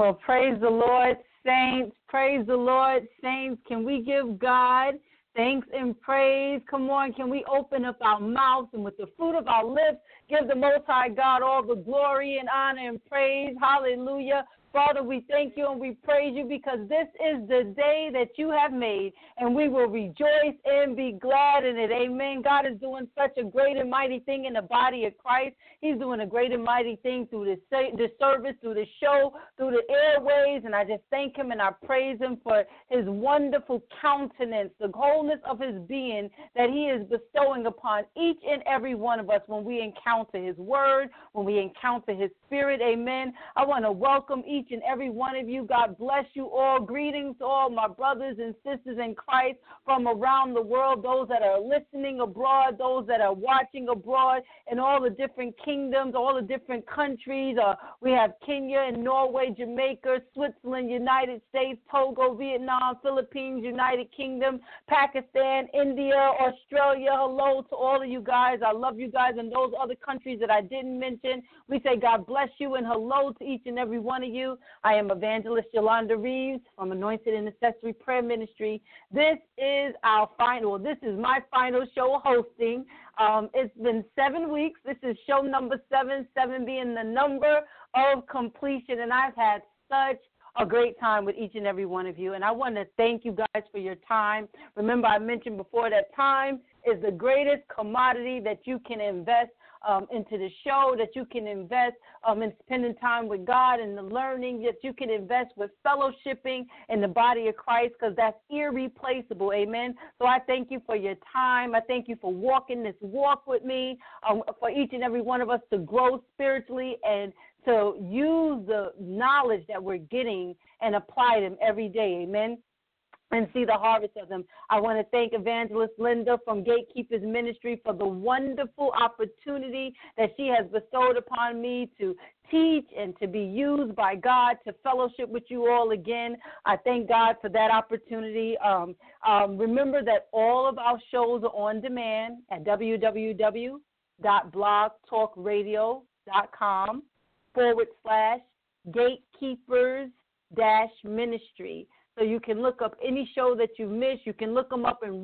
Well, praise the Lord, saints. Praise the Lord, saints. Can we give God thanks and praise? Come on, can we open up our mouths and with the fruit of our lips, give the Most High God all the glory and honor and praise? Hallelujah. Father, we thank you and we praise you because this is the day that you have made, and we will rejoice and be glad in it. Amen. God is doing such a great and mighty thing in the body of Christ. He's doing a great and mighty thing through the service, through the show, through the airways, and I just thank him and I praise him for his wonderful countenance, the wholeness of his being that he is bestowing upon each and every one of us when we encounter his word, when we encounter his spirit. Amen. I want to welcome each and every one of you. God bless you all. Greetings to all my brothers and sisters in Christ from around the world, those that are listening abroad, those that are watching abroad in all the different kingdoms, all the different countries. We have Kenya and Norway, Jamaica, Switzerland, United States, Togo, Vietnam, Philippines, United Kingdom, Pakistan, India, Australia. Hello to all of you guys. I love you guys in those other countries that I didn't mention. We say God bless you and hello to each and every one of you. I am Evangelist Yolanda Reeves from Anointed Intercessory Prayer Ministry. This is my final show hosting. It's been 7 weeks. This is show number 7, 7 being the number of completion, and I've had such a great time with each and every one of you, and I want to thank you guys for your time. Remember, I mentioned before that time is the greatest commodity that you can invest into the show, that you can invest in spending time with God and the learning, that you can invest with fellowshipping in the body of Christ, because that's irreplaceable. Amen. So I thank you for your time. I thank you for walking this walk with me, for each and every one of us to grow spiritually and to use the knowledge that we're getting and apply them every day. Amen. And see the harvest of them. I want to thank Evangelist Linda from Gatekeepers Ministry for the wonderful opportunity that she has bestowed upon me to teach and to be used by God to fellowship with you all again. I thank God for that opportunity. Remember that all of our shows are on demand at www.blogtalkradio.com/gatekeepers-ministry. So you can look up any show that you missed. You can look them up and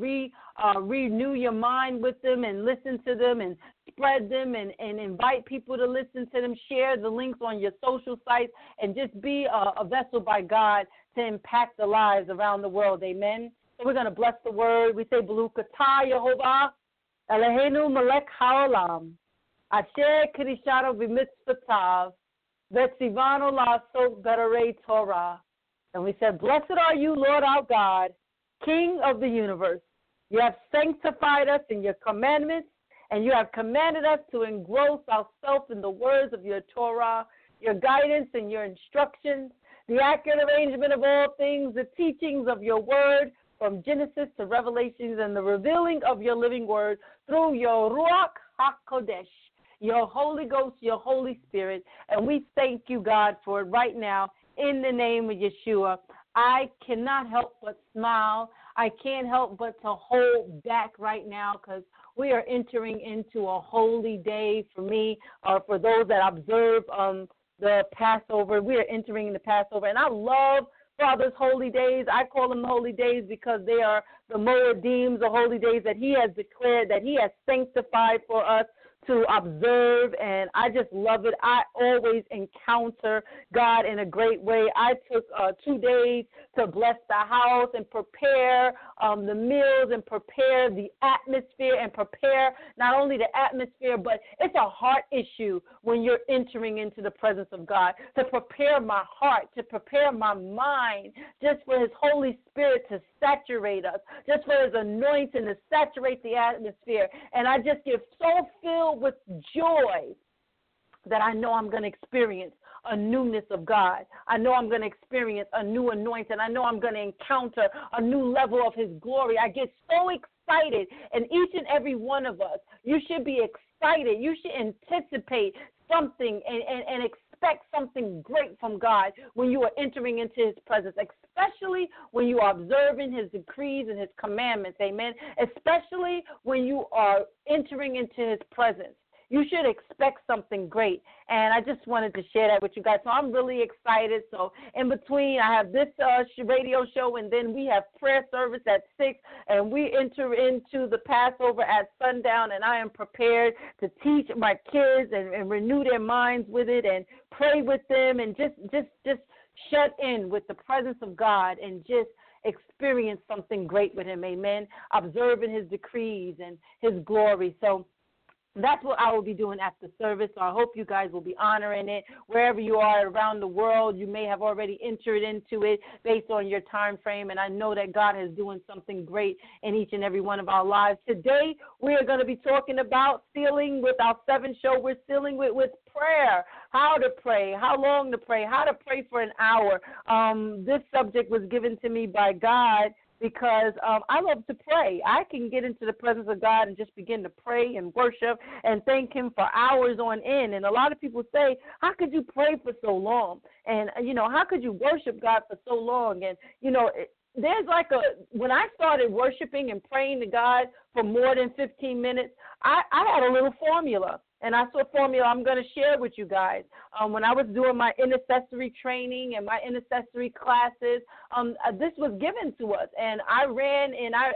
renew your mind with them and listen to them and spread them and invite people to listen to them. Share the links on your social sites and just be a vessel by God to impact the lives around the world. Amen. So we're going to bless the word. We say, Baruch atah Yehovah Eloheinu melech haolam asher kirishanu b'mitzvotav v'tzivanu la'asot b'derei Torah. And we said, blessed are you, Lord our God, King of the universe. You have sanctified us in your commandments, and you have commanded us to engross ourselves in the words of your Torah, your guidance and your instructions, the accurate arrangement of all things, the teachings of your word from Genesis to Revelations, and the revealing of your living word through your Ruach HaKodesh, your Holy Ghost, your Holy Spirit. And we thank you, God, for it right now. In the name of Yeshua, I cannot help but smile. I can't help but to hold back right now because we are entering into a holy day for me, for those that observe the Passover. We are entering the Passover, and I love Father's holy days. I call them holy days because they are the Moedim, the holy days that he has declared, that he has sanctified for us to observe, and I just love it. I always encounter God in a great way. I took 2 days to bless the house and prepare the meals and prepare the atmosphere and prepare not only the atmosphere, but it's a heart issue when you're entering into the presence of God, to prepare my heart, to prepare my mind, just for his Holy Spirit to saturate us, just for his anointing to saturate the atmosphere. And I just get so filled with joy that I know I'm going to experience a newness of God. I know I'm going to experience a new anointing. I know I'm going to encounter a new level of his glory. I get so excited, and each and every one of us, you should be excited. You should anticipate something and expect something great from God when you are entering into his presence, especially when you are observing his decrees and his commandments, amen, especially when you are entering into his presence. you should expect something great. And I just wanted to share that with you guys. So I'm really excited. So in between, I have this radio show, and then we have prayer service at 6, and we enter into the Passover at sundown, and I am prepared to teach my kids and renew their minds with it and pray with them and just shut in with the presence of God and just experience something great with him, amen, observing his decrees and his glory. So that's what I will be doing after service. So I hope you guys will be honoring it. Wherever you are around the world, you may have already entered into it based on your time frame, and I know that God is doing something great in each and every one of our lives. Today, we are going to be talking about sealing with our 7 show. We're sealing with prayer, how to pray, how long to pray, how to pray for an hour. This subject was given to me by God because I love to pray. I can get into the presence of God and just begin to pray and worship and thank him for hours on end. And a lot of people say, how could you pray for so long? And, how could you worship God for so long? And, there's when I started worshiping and praying to God for more than 15 minutes, I had a little formula. And I saw a formula I'm going to share with you guys. When I was doing my intercessory training and my intercessory classes, this was given to us. And I ran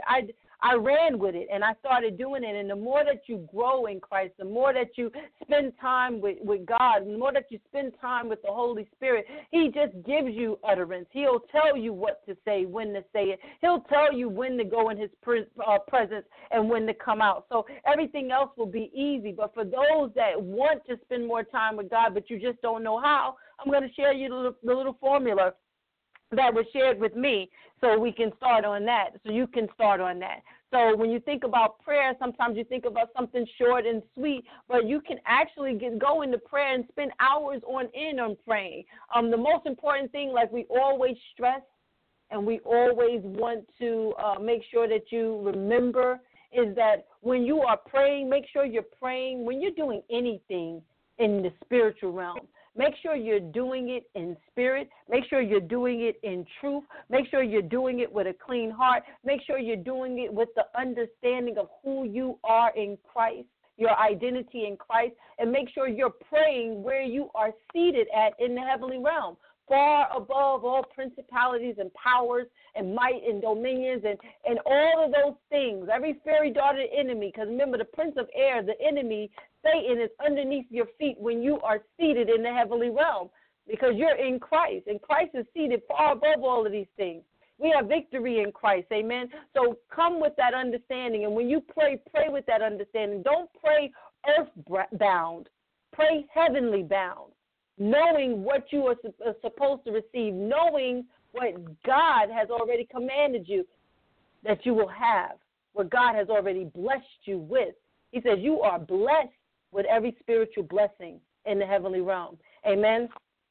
with it, and I started doing it. And the more that you grow in Christ, the more that you spend time with God, the more that you spend time with the Holy Spirit, he just gives you utterance. He'll tell you what to say, when to say it. He'll tell you when to go in his presence and when to come out. So everything else will be easy. But for those that want to spend more time with God, but you just don't know how, I'm going to share you the little formula that was shared with me so we can start on that, so you can start on that. So when you think about prayer, sometimes you think about something short and sweet, but you can actually go into prayer and spend hours on end on praying. The most important thing, like we always stress and we always want to make sure that you remember, is that when you are praying, make sure you're praying when you're doing anything in the spiritual realm. Make sure you're doing it in spirit. Make sure you're doing it in truth. Make sure you're doing it with a clean heart. Make sure you're doing it with the understanding of who you are in Christ, your identity in Christ, and make sure you're praying where you are seated at in the heavenly realm, far above all principalities and powers and might and dominions and all of those things, every fairy-darted enemy, because remember, the prince of air, the enemy, Satan, is underneath your feet when you are seated in the heavenly realm, because you're in Christ, and Christ is seated far above all of these things. We have victory in Christ, amen? So come with that understanding, and when you pray, pray with that understanding. Don't pray earth-bound. Pray heavenly bound, knowing what you are supposed to receive, knowing what God has already commanded you that you will have, what God has already blessed you with. He says you are blessed with every spiritual blessing in the heavenly realm. Amen.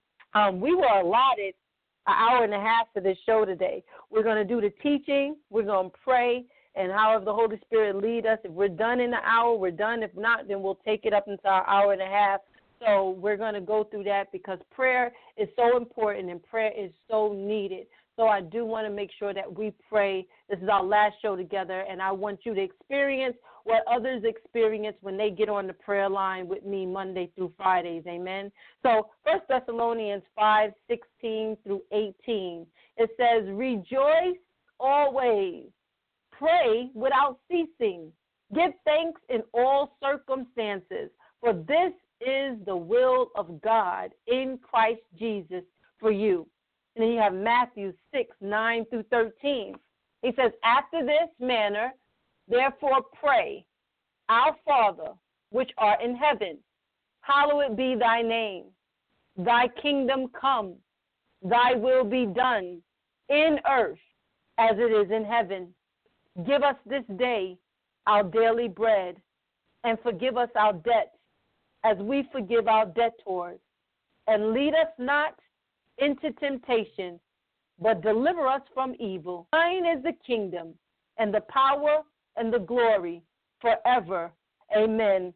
We were allotted an hour and a half for this show today. We're going to do the teaching. We're going to pray, and however the Holy Spirit lead us. If we're done in the hour, we're done. If not, then we'll take it up into our hour and a half. So we're going to go through that because prayer is so important and prayer is so needed. So I do want to make sure that we pray. This is our last show together, and I want you to experience what others experience when they get on the prayer line with me Monday through Fridays. Amen. So 1 Thessalonians 5:16 through 18, it says, rejoice always, pray without ceasing, give thanks in all circumstances, for this is the will of God in Christ Jesus for you. And then you have Matthew 6:9 through 13. He says, after this manner, therefore pray, our Father, which art in heaven, hallowed be thy name. Thy kingdom come, thy will be done in earth as it is in heaven. Give us this day our daily bread, and forgive us our debts as we forgive our debtors. And lead us not into temptation, but deliver us from evil. Thine is the kingdom and the power and the glory forever. Amen.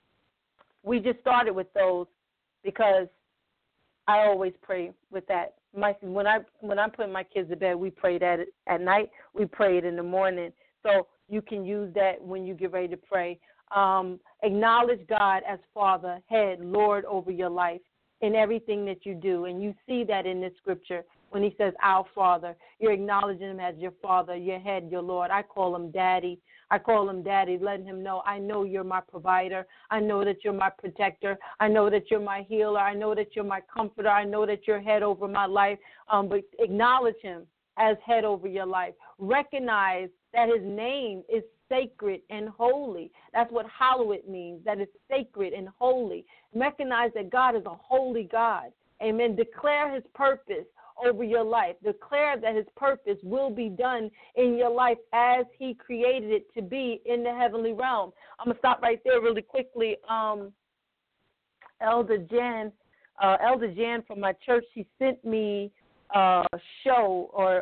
We just started with those because I always pray with that. When I'm putting my kids to bed, we pray that at night. We pray it in the morning. So you can use that when you get ready to pray. Acknowledge God as Father, Head, Lord over your life in everything that you do. And you see that in this scripture when he says, our Father. You're acknowledging him as your Father, your Head, your Lord. I call him Daddy. I call him Daddy, letting him know, I know you're my provider. I know that you're my protector. I know that you're my healer. I know that you're my comforter. I know that you're head over my life. But acknowledge him as head over your life. Recognize that his name is sacred and holy. That's what hallowed means, that it's sacred and holy. Recognize that God is a holy God. Amen. Declare his purpose over your life. Declare that his purpose will be done in your life as he created it to be in the heavenly realm. I'm going to stop right there really quickly. Elder Jan from my church, she sent me a show or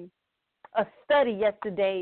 a study yesterday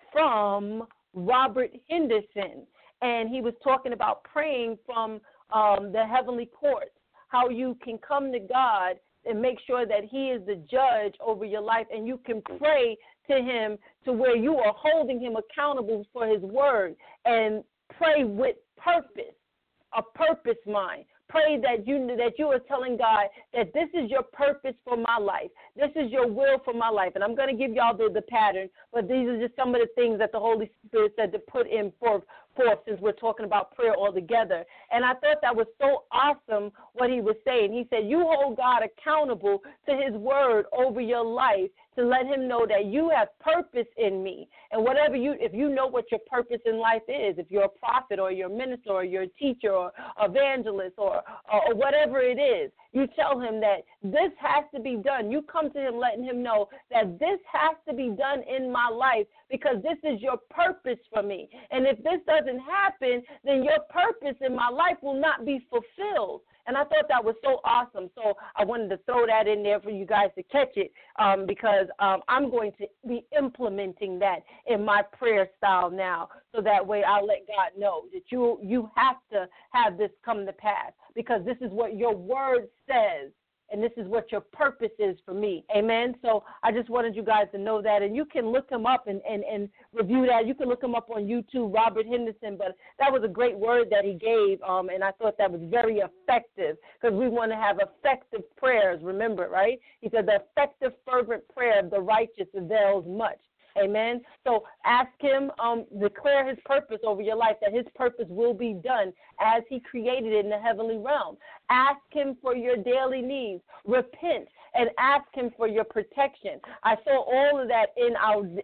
from Robert Henderson, and he was talking about praying from the heavenly courts, how you can come to God and make sure that he is the judge over your life, and you can pray to him to where you are holding him accountable for his word, and pray with purpose, a purpose mind. Pray that you are telling God that this is your purpose for my life. This is your will for my life. And I'm going to give y'all the pattern, but these are just some of the things that the Holy Spirit said to put in forth since we're talking about prayer altogether. And I thought that was so awesome what he was saying. He said, you hold God accountable to his word over your life to let him know that you have purpose in me. And if you know what your purpose in life is, if you're a prophet or you're a minister or you're a teacher or evangelist or whatever it is, you tell him that this has to be done. You come to him letting him know that this has to be done in my life because this is your purpose for me. And if this doesn't happen, then your purpose in my life will not be fulfilled. And I thought that was so awesome. So I wanted to throw that in there for you guys to catch it because I'm going to be implementing that in my prayer style now. So that way I'll let God know that you have to have this come to pass because this is what your word says. And this is what your purpose is for me. Amen. So I just wanted you guys to know that. And you can look him up and review that. You can look him up on YouTube, Robert Henderson. But that was a great word that he gave. And I thought that was very effective because we want to have effective prayers. Remember, right? He said the effective, fervent prayer of the righteous avails much. Amen. So ask him, declare his purpose over your life, that his purpose will be done as he created it in the heavenly realm. Ask him for your daily needs. Repent and ask him for your protection. I saw all of that in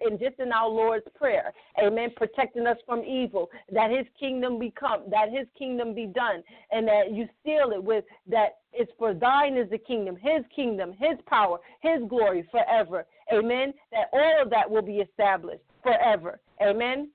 our Lord's Prayer. Amen. Protecting us from evil, that his kingdom be done, and that you seal it with that it's for thine is the kingdom, his power, his glory forever. Amen. That all of that will be established forever. Amen.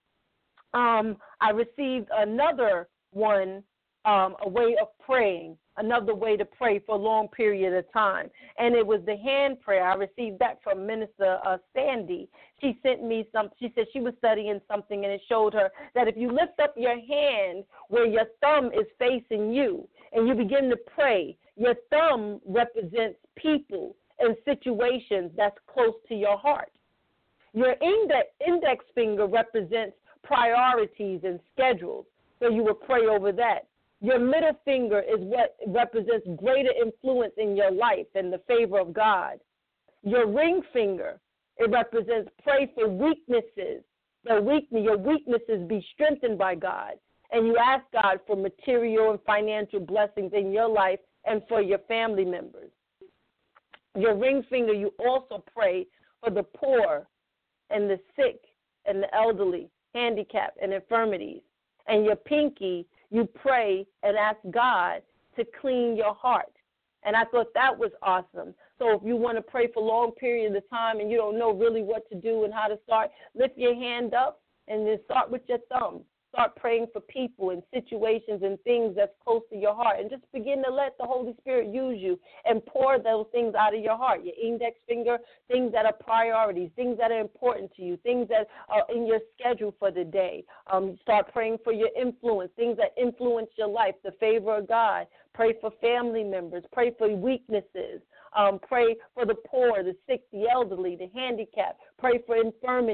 I received another one, a way of praying, another way to pray for a long period of time. And it was the hand prayer. I received that from Minister Sandy. She sent me something. She said she was studying something, and it showed her that if you lift up your hand where your thumb is facing you and you begin to pray, your thumb represents people and situations that's close to your heart. Your index finger represents priorities and schedules, so you will pray over that. Your middle finger is what represents greater influence in your life and the favor of God. Your ring finger, it represents pray for weaknesses. Your weaknesses be strengthened by God. And you ask God for material and financial blessings in your life and for your family members. Your ring finger, you also pray for the poor and the sick and the elderly, handicapped and infirmities. And your pinky, you pray and ask God to clean your heart. And I thought that was awesome. So if you want to pray for long periods of time and you don't know really what to do and how to start, lift your hand up and then start with your thumb. Start praying for people and situations and things that's close to your heart. And just begin to let the Holy Spirit use you and pour those things out of your heart. Your index finger, things that are priorities, things that are important to you, things that are in your schedule for the day. Start praying for your influence, things that influence your life, the favor of God. Pray for family members. Pray for weaknesses. Pray for the poor, the sick, the elderly, the handicapped. Pray for infirmities.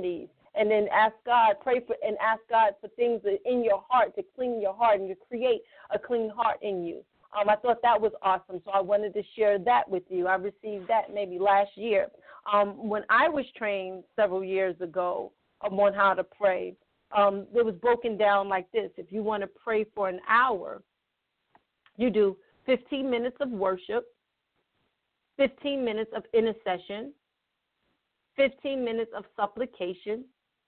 and then ask God, pray for, and ask God for things in your heart, to clean your heart and to create a clean heart in you. I thought that was awesome, so I wanted to share that with you. I received that maybe last year. When I was trained several years ago on how to pray, it was broken down like this. If you want to pray for an hour, you do 15 minutes of worship, 15 minutes of intercession, 15 minutes of supplication,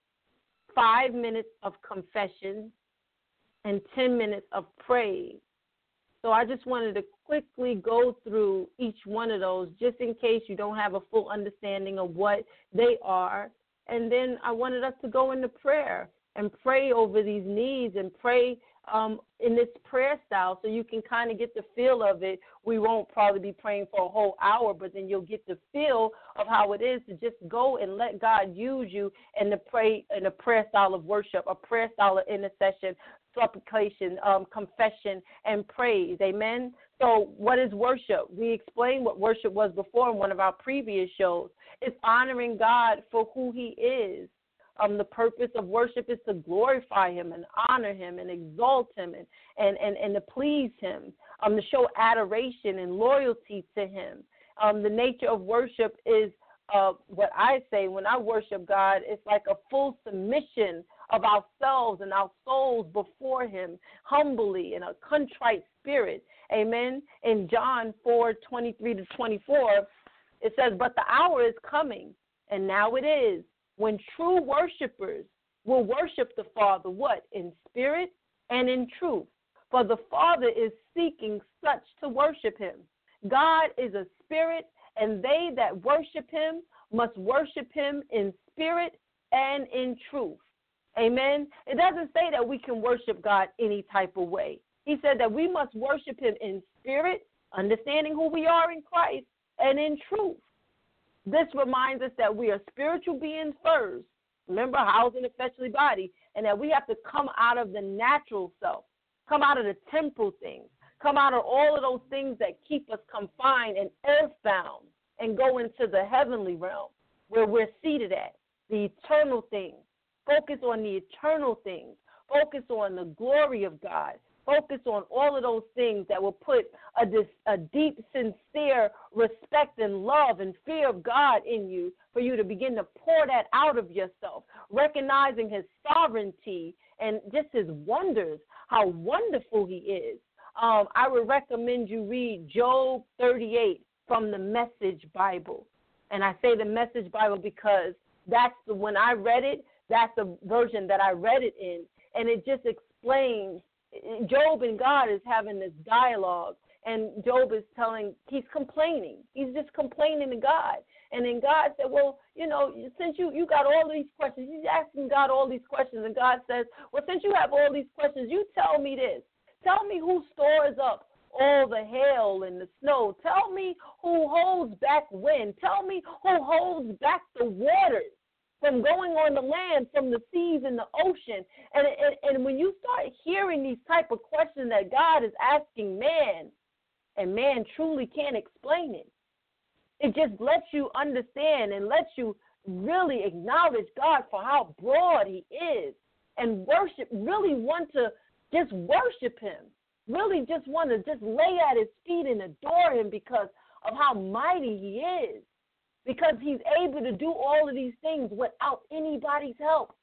5 minutes of confession, and 10 minutes of praise. So I just wanted to quickly go through each one of those just in case you don't have a full understanding of what they are. And then I wanted us to go into prayer and pray over these needs and pray in this prayer style so you can kind of get the feel of it. We won't probably be praying for a whole hour, but then you'll get the feel of how it is to just go and let God use you and to pray in a prayer style of worship, a prayer style of intercession, supplication, confession, and praise. Amen? So what is worship? We explained what worship was before in one of our previous shows. It's honoring God for who he is. The purpose of worship is to glorify him and honor him and exalt him and to please him, to show adoration and loyalty to him. The nature of worship is what I say when I worship God, it's like a full submission of ourselves and our souls before him, humbly in a contrite spirit. Amen. In John 4:23-24, it says, "But the hour is coming, and now it is, when true worshipers will worship the Father," what? In spirit and in truth. "For the Father is seeking such to worship him." God is a spirit, and they that worship him must worship him in spirit and in truth. Amen. It doesn't say that we can worship God any type of way. He said that we must worship him in spirit, understanding who we are in Christ, and in truth. This reminds us that we are spiritual beings first. Remember, housed in a fleshly body, and that we have to come out of the natural self, come out of the temporal things, come out of all of those things that keep us confined and earthbound, and go into the heavenly realm where we're seated at, the eternal things. Focus on the eternal things. Focus on the glory of God. Focus on all of those things that will put a deep, sincere respect and love and fear of God in you for you to begin to pour that out of yourself, recognizing his sovereignty and just his wonders, how wonderful he is. I would recommend you read Job 38 from the Message Bible. And I say the Message Bible because when I read it, that's the version that I read it in. And it just explains, Job and God is having this dialogue. And Job is he's complaining. He's just complaining to God. And then God said, well, since you got all these questions, he's asking God all these questions. And God says, well, since you have all these questions, you tell me this. Tell me who stores up all the hail and the snow. Tell me who holds back wind. Tell me who holds back the waters from going on the land, from the seas and the ocean. And when you start hearing these type of questions that God is asking man, and man truly can't explain it, it just lets you understand and lets you really acknowledge God for how broad he is, and really want to just worship him, really just want to just lay at his feet and adore him because of how mighty he is. Because he's able to do all of these things without anybody's help.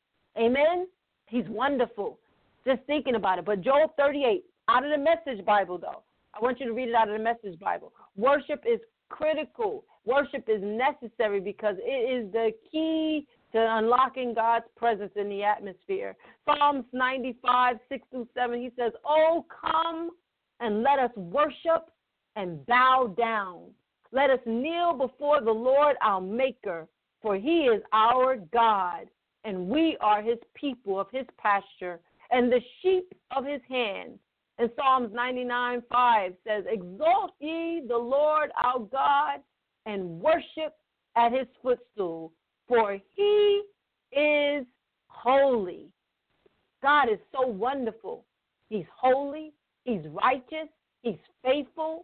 Amen? He's wonderful. Just thinking about it. But Job 38, out of the Message Bible, though. I want you to read it out of the Message Bible. Worship is critical. Worship is necessary because it is the key to unlocking God's presence in the atmosphere. Psalms 95, 6-7, he says, "Oh, come and let us worship and bow down. Let us kneel before the Lord our Maker, for he is our God, and we are his people of his pasture, and the sheep of his hand." And Psalms 99:5 says, "Exalt ye the Lord our God, and worship at his footstool, for he is holy." God is so wonderful. He's holy. He's righteous. He's faithful.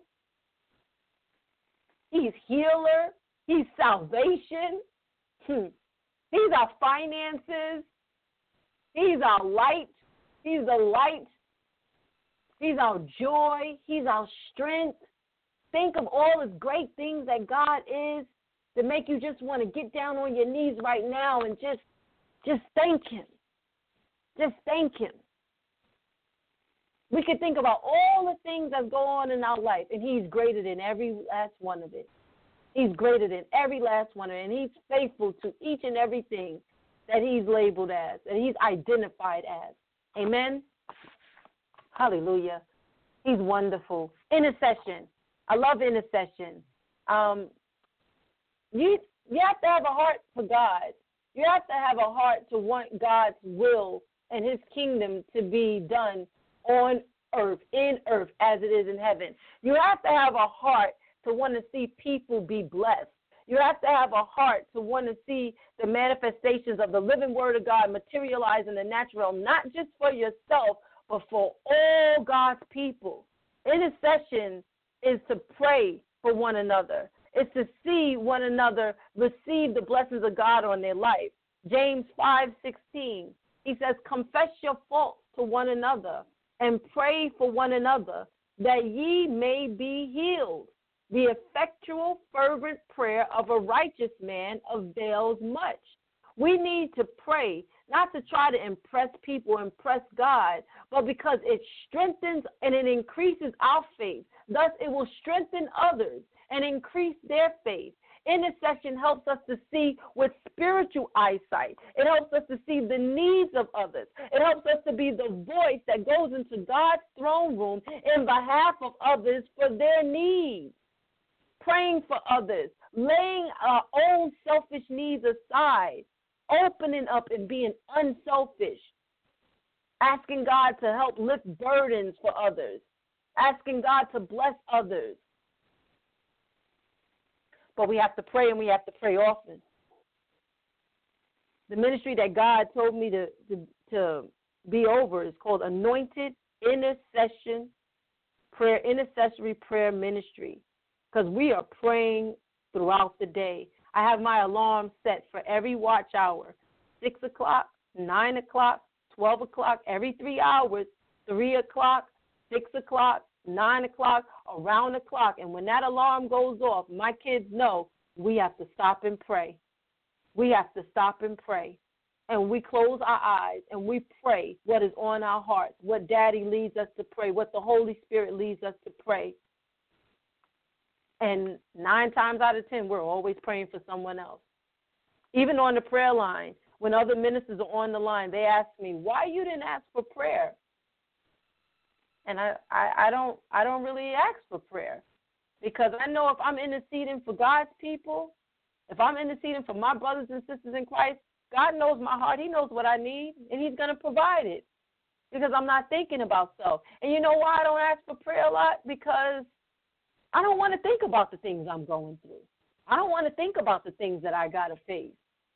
He's healer. He's salvation. He's our finances. He's our light. He's the light. He's our joy. He's our strength. Think of all the great things that God is that make you just want to get down on your knees right now and just thank him. Just thank him. We could think about all the things that go on in our life, and he's greater than every last one of it. He's greater than every last one of it, and he's faithful to each and everything that he's labeled as, and he's identified as. Amen? Hallelujah. He's wonderful. Intercession. I love intercession. You have to have a heart for God. You have to have a heart to want God's will and his kingdom to be done on earth, in earth, as it is in heaven. You have to have a heart to want to see people be blessed. You have to have a heart to want to see the manifestations of the living word of God materialize in the natural realm, not just for yourself, but for all God's people. Intercession is to pray for one another. It's to see one another receive the blessings of God on their life. James 5:16, he says, confess your faults to one another and pray for one another that ye may be healed. The effectual, fervent prayer of a righteous man avails much. We need to pray, not to try to impress people, impress God, but because it strengthens and it increases our faith. Thus, it will strengthen others and increase their faith. Intercession helps us to see with spiritual eyesight. It helps us to see the needs of others. It helps us to be the voice that goes into God's throne room in behalf of others for their needs. Praying for others, laying our own selfish needs aside, opening up and being unselfish, asking God to help lift burdens for others, asking God to bless others. But we have to pray, and we have to pray often. The ministry that God told me to be over is called Anointed Intercessory Prayer Ministry, because we are praying throughout the day. I have my alarm set for every watch hour, 6 o'clock, 9 o'clock, 12 o'clock, every 3 hours, 3 o'clock, 6 o'clock, 9 o'clock, around the clock. And when that alarm goes off, my kids know we have to stop and pray. We have to stop and pray. And we close our eyes and we pray what is on our hearts, what Daddy leads us to pray, what the Holy Spirit leads us to pray. And 9 times out of 10, we're always praying for someone else. Even on the prayer line, when other ministers are on the line, they ask me, why you didn't ask for prayer? And I don't really ask for prayer, because I know if I'm interceding for God's people, if I'm interceding for my brothers and sisters in Christ, God knows my heart. He knows what I need, and he's going to provide it, because I'm not thinking about self. And you know why I don't ask for prayer a lot? Because I don't want to think about the things I'm going through. I don't want to think about the things that I got to face.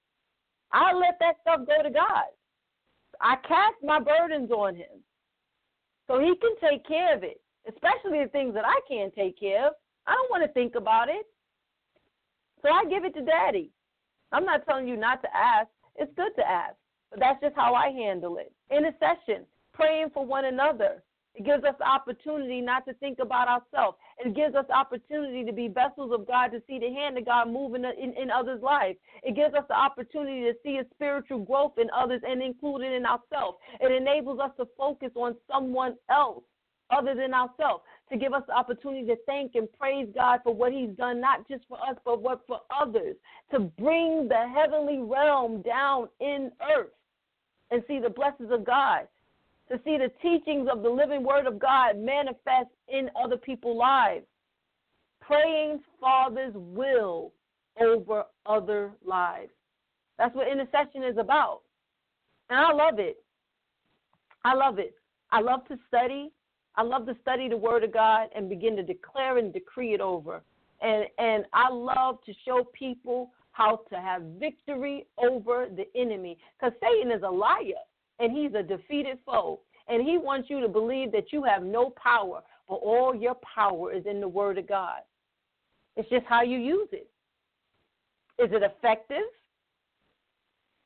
I let that stuff go to God. I cast my burdens on him so he can take care of it, especially the things that I can't take care of. I don't want to think about it. So I give it to Daddy. I'm not telling you not to ask. It's good to ask, but that's just how I handle it. Intercession, praying for one another. It gives us the opportunity not to think about ourselves. It gives us the opportunity to be vessels of God, to see the hand of God moving in others' lives. It gives us the opportunity to see a spiritual growth in others and include it in ourselves. It enables us to focus on someone else other than ourselves, to give us the opportunity to thank and praise God for what he's done, not just for us, but what for others, to bring the heavenly realm down in earth and see the blessings of God, to see the teachings of the living word of God manifest in other people's lives. Praying Father's will over other lives. That's what intercession is about. And I love it. I love it. I love to study. I love to study the word of God and begin to declare and decree it over. And I love to show people how to have victory over the enemy, because Satan is a liar. And he's a defeated foe. And he wants you to believe that you have no power, but all your power is in the word of God. It's just how you use it. Is it effective?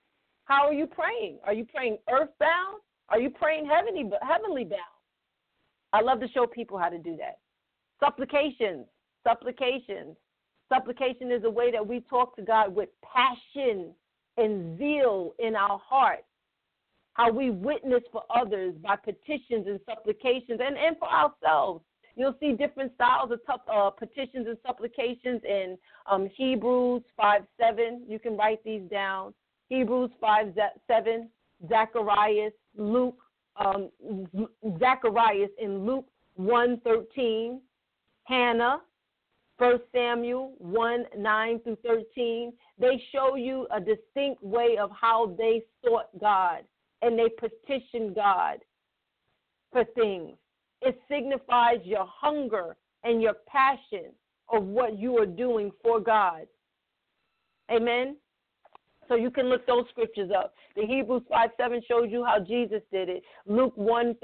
How are you praying? Are you praying earthbound? Are you praying heavenly bound? I love to show people how to do that. Supplications. Supplication is a way that we talk to God with passion and zeal in our heart. How we witness for others by petitions and supplications and for ourselves. You'll see different styles of petitions and supplications in Hebrews 5:7. You can write these down. Hebrews 5:7, Zacharias, Luke, Zacharias in Luke 1:13, Hannah, 1 Samuel 1:9-13. They show you a distinct way of how they sought God and they petitioned God for things. It signifies your hunger and your passion of what you are doing for God. Amen? So you can look those scriptures up. The Hebrews 5:7 shows you how Jesus did it. Luke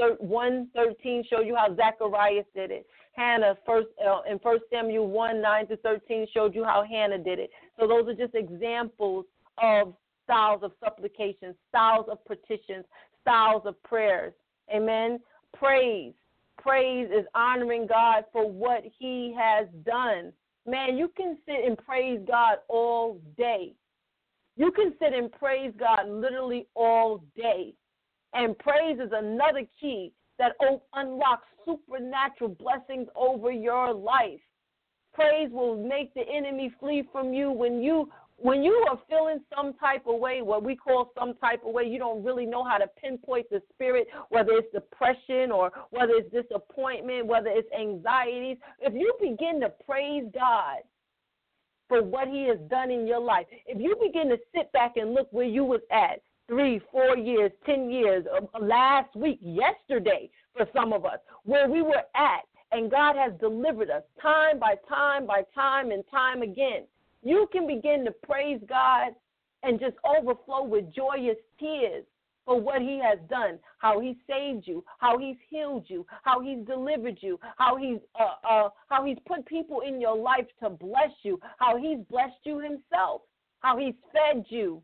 1:13 shows you how Zacharias did it. Hannah in 1 Samuel 1:9-13 showed you how Hannah did it. So those are just examples of styles of supplication, styles of petitions, styles of prayers. Amen. Praise is honoring God for what he has done. Man, you can sit and praise God all day. You can sit and praise God literally all day. And praise is another key that unlocks supernatural blessings over your life. Praise will make the enemy flee from you when you are feeling some type of way, what we call some type of way. You don't really know how to pinpoint the spirit, whether it's depression or whether it's disappointment, whether it's anxieties. If you begin to praise God for what he has done in your life, if you begin to sit back and look where you was at 3, 4 years, 10 years, last week, yesterday for some of us, where we were at, and God has delivered us time by time and time again, you can begin to praise God and just overflow with joyous tears for what he has done, how he saved you, how he's healed you, how he's delivered you, how he's put people in your life to bless you, how he's blessed you himself, how he's fed you,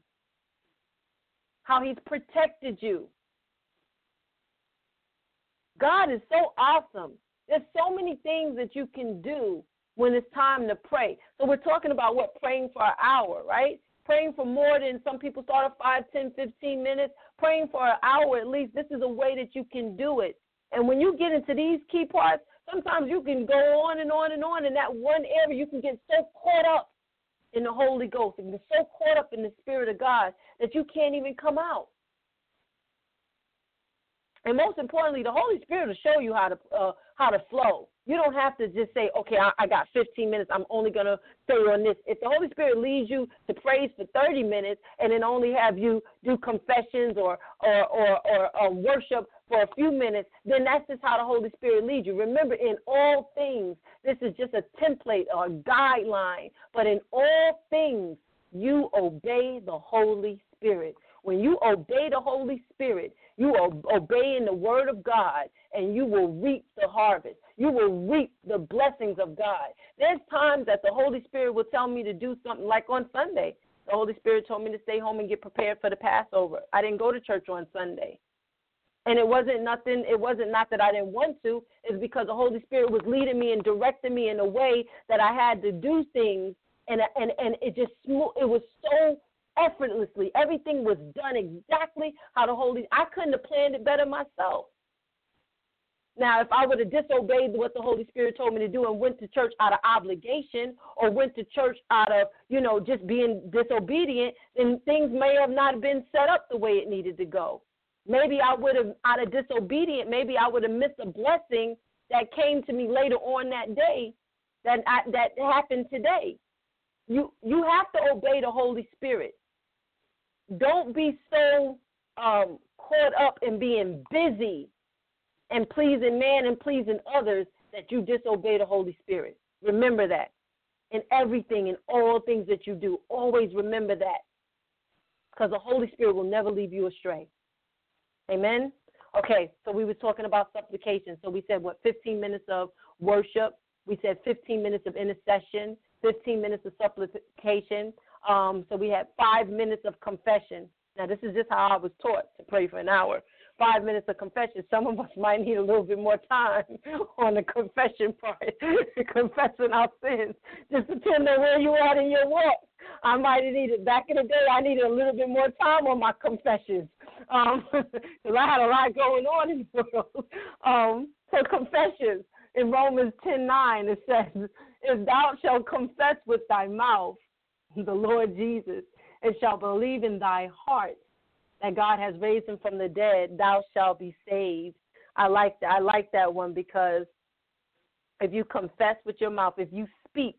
how he's protected you. God is so awesome. There's so many things that you can do when it's time to pray. So we're talking about praying for an hour, right? Praying for more than, some people start at 5, 10, 15 minutes. Praying for an hour at least. This is a way that you can do it. And when you get into these key parts, sometimes you can go on and on and on. In that one area, you can get so caught up in the Holy Ghost and get so caught up in the Spirit of God that you can't even come out. And most importantly, the Holy Spirit will show you how to flow. You don't have to just say, okay, I got 15 minutes. I'm only going to stay on this. If the Holy Spirit leads you to praise for 30 minutes and then only have you do confessions or worship for a few minutes, then that's just how the Holy Spirit leads you. Remember, in all things, this is just a template or a guideline, but in all things, you obey the Holy Spirit. When you obey the Holy Spirit, you are obeying the word of God, and you will reap the harvest. You will reap the blessings of God. There's times that the Holy Spirit will tell me to do something, like on Sunday. The Holy Spirit told me to stay home and get prepared for the Passover. I didn't go to church on Sunday. And it wasn't not that I didn't want to. It's because the Holy Spirit was leading me and directing me in a way that I had to do things, and it just it was so effortlessly. Everything was done exactly how I couldn't have planned it better myself. Now, if I would have disobeyed what the Holy Spirit told me to do and went to church out of obligation or went to church out of, just being disobedient, then things may have not been set up the way it needed to go. Maybe I would have, out of disobedient, maybe I would have missed a blessing that came to me later on that day that happened today. You have to obey the Holy Spirit. Don't be so caught up in being busy and pleasing man and pleasing others that you disobey the Holy Spirit. Remember that. In everything, in all things that you do, always remember that. Because the Holy Spirit will never leave you astray. Amen? Okay, so we were talking about supplication. So we said, 15 minutes of worship. We said 15 minutes of intercession, 15 minutes of supplication. So we had 5 minutes of confession. Now, this is just how I was taught to pray for an hour. 5 minutes of confession. Some of us might need a little bit more time on the confession part, confessing our sins. Just depending on where you are in your walk. I might have needed, back in the day, I needed a little bit more time on my confessions because I had a lot going on in the world. So confessions, in Romans 10:9, it says, if thou shalt confess with thy mouth the Lord Jesus and shalt believe in thy heart that God has raised him from the dead, thou shalt be saved. I like that. I like that one because if you confess with your mouth, if you speak,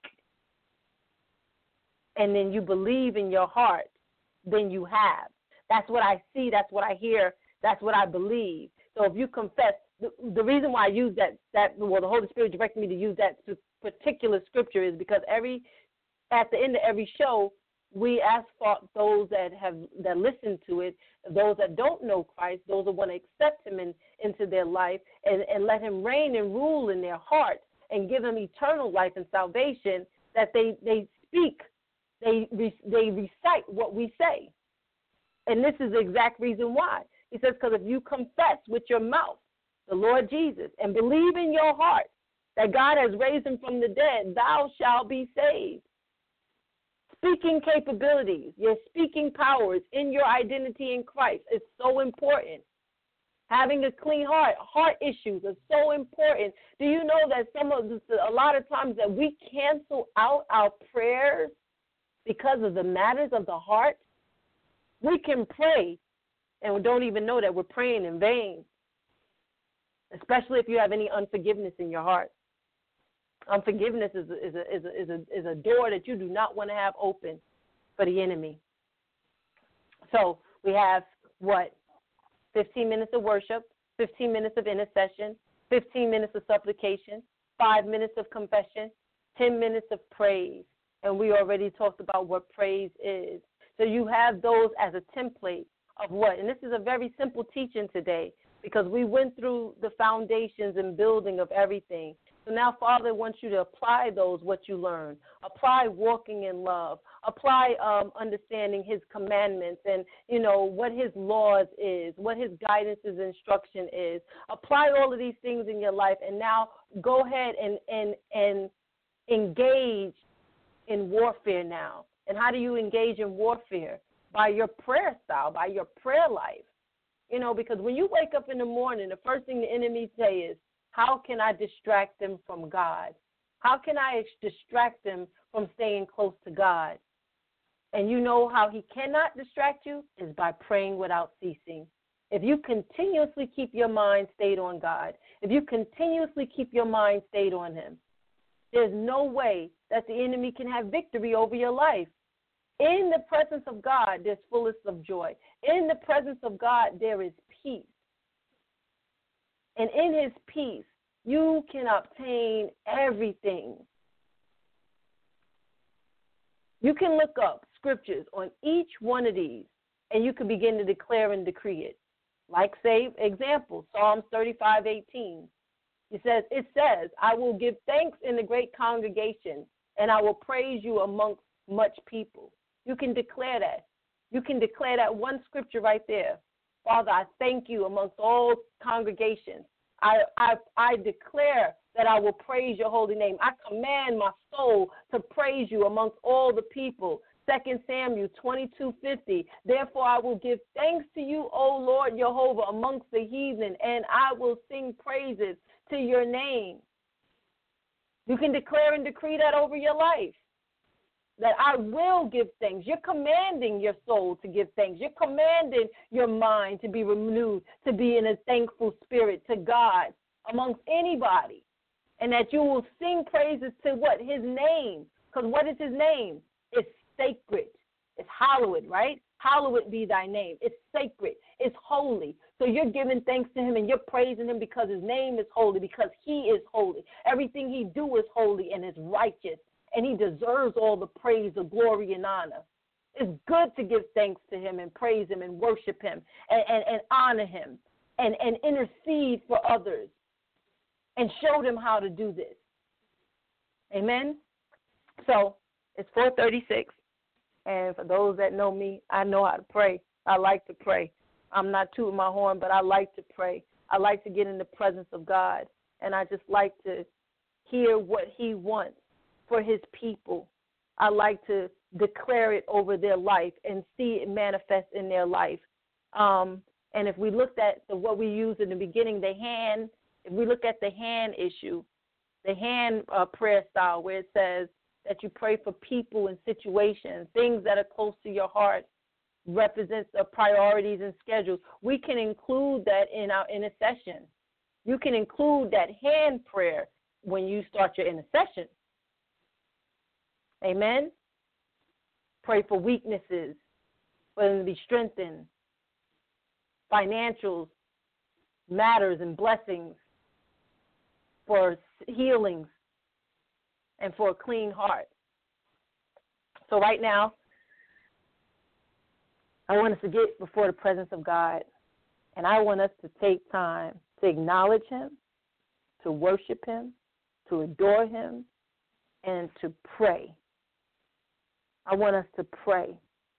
and then you believe in your heart, then you have. That's what I see. That's what I hear. That's what I believe. So if you confess, the reason why I use the Holy Spirit directed me to use that particular scripture is because at the end of every show, we ask for those that listen to it, those that don't know Christ, those that want to accept him into their life and let him reign and rule in their heart and give them eternal life and salvation, that they speak, they recite what we say. And this is the exact reason why. He says, because if you confess with your mouth the Lord Jesus and believe in your heart that God has raised him from the dead, thou shalt be saved. Speaking capabilities, your speaking powers in your identity in Christ is so important. Having a clean heart issues are so important. Do you know that a lot of times that we cancel out our prayers because of the matters of the heart? We can pray and we don't even know that we're praying in vain, especially if you have any unforgiveness in your heart. Unforgiveness is a door that you do not want to have open for the enemy. So we have 15 minutes of worship, 15 minutes of intercession, 15 minutes of supplication, 5 minutes of confession, 10 minutes of praise. And we already talked about what praise is. So you have those as a template of what. And this is a very simple teaching today because we went through the foundations and building of everything. So now Father wants you to apply what you learn. Apply walking in love. Apply understanding his commandments and, what his laws is, what his guidance and instruction is. Apply all of these things in your life and now go ahead and engage in warfare now. And how do you engage in warfare? By your prayer style, by your prayer life. Because when you wake up in the morning, the first thing the enemy say is, how can I distract them from God? How can I distract them from staying close to God? And you know how he cannot distract you is by praying without ceasing. If you continuously keep your mind stayed on God, if you continuously keep your mind stayed on him, there's no way that the enemy can have victory over your life. In the presence of God, there's fullness of joy. In the presence of God, there is peace. And in his peace, you can obtain everything. You can look up scriptures on each one of these, and you can begin to declare and decree it. Like, say, example, Psalms 35:18. It says, I will give thanks in the great congregation, and I will praise you amongst much people. You can declare that. You can declare that one scripture right there. Father, I thank you amongst all congregations. I declare that I will praise your holy name. I command my soul to praise you amongst all the people. 2 Samuel 22:50. Therefore I will give thanks to you, O Lord Jehovah, amongst the heathen, and I will sing praises to your name. You can declare and decree that over your life. That I will give thanks. You're commanding your soul to give thanks. You're commanding your mind to be renewed, to be in a thankful spirit to God amongst anybody. And that you will sing praises to what? His name. Because what is his name? It's sacred. It's hallowed, right? Hallowed be thy name. It's sacred. It's holy. So you're giving thanks to him and you're praising him because his name is holy, because he is holy. Everything he do is holy and is righteous. And he deserves all the praise, the glory, and honor. It's good to give thanks to him and praise him and worship him and honor him and intercede for others and show them how to do this. Amen? So it's 4:36, and for those that know me, I know how to pray. I like to pray. I'm not tooting my horn, but I like to pray. I like to get in the presence of God, and I just like to hear what he wants for his people. I like to declare it over their life and see it manifest in their life. And if we looked at what we used in the beginning, if we look at the hand issue, the hand prayer style where it says that you pray for people and situations, things that are close to your heart, represents the priorities and schedules. We can include that in our intercession. You can include that hand prayer when you start your intercession. Amen? Pray for weaknesses, for them to be strengthened, financials, matters and blessings, for healings, and for a clean heart. So right now, I want us to get before the presence of God, and I want us to take time to acknowledge him, to worship him, to adore him, and to pray. I want us to pray.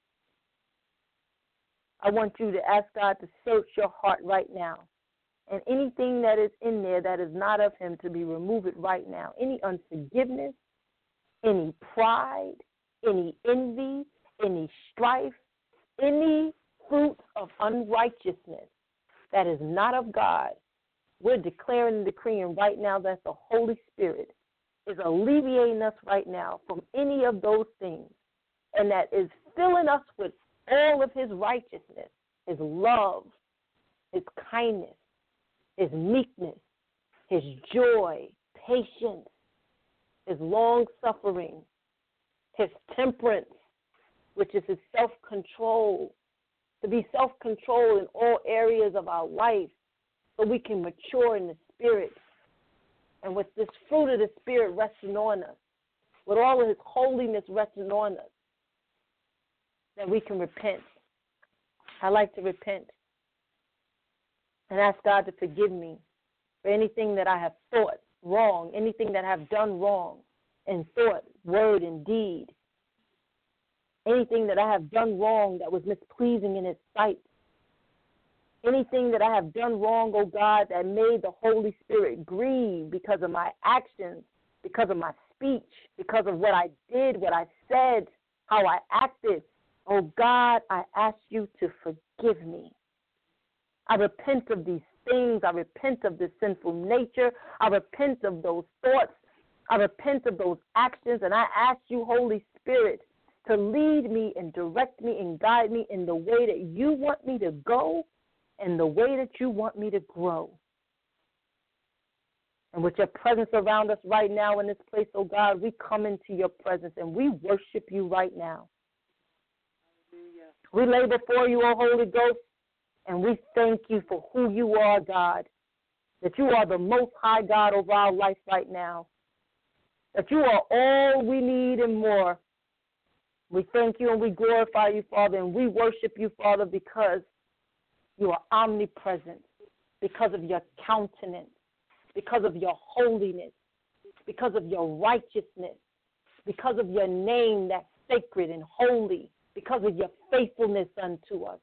I want you to ask God to search your heart right now, and anything that is in there that is not of him, to be remove it right now. Any unforgiveness, any pride, any envy, any strife, any fruit of unrighteousness that is not of God, we're declaring and decreeing right now that the Holy Spirit is alleviating us right now from any of those things, and that is filling us with all of his righteousness, his love, his kindness, his meekness, his joy, patience, his long-suffering, his temperance, which is his self-control, to be self-controlled in all areas of our life so we can mature in the Spirit. And with this fruit of the Spirit resting on us, with all of his holiness resting on us, that we can repent. I like to repent and ask God to forgive me for anything that I have thought wrong, anything that I have done wrong in thought, word, and deed. Anything that I have done wrong that was mispleasing in his sight. Anything that I have done wrong, oh God, that made the Holy Spirit grieve because of my actions, because of my speech, because of what I did, what I said, how I acted. Oh God, I ask you to forgive me. I repent of these things. I repent of this sinful nature. I repent of those thoughts. I repent of those actions. And I ask you, Holy Spirit, to lead me and direct me and guide me in the way that you want me to go and the way that you want me to grow. And with your presence around us right now in this place, oh God, we come into your presence and we worship you right now. We lay before you, O Holy Ghost, and we thank you for who you are, God, that you are the most high God over our life right now, that you are all we need and more. We thank you and we glorify you, Father, and we worship you, Father, because you are omnipresent, because of your countenance, because of your holiness, because of your righteousness, because of your name that's sacred and holy, because of your faithfulness unto us.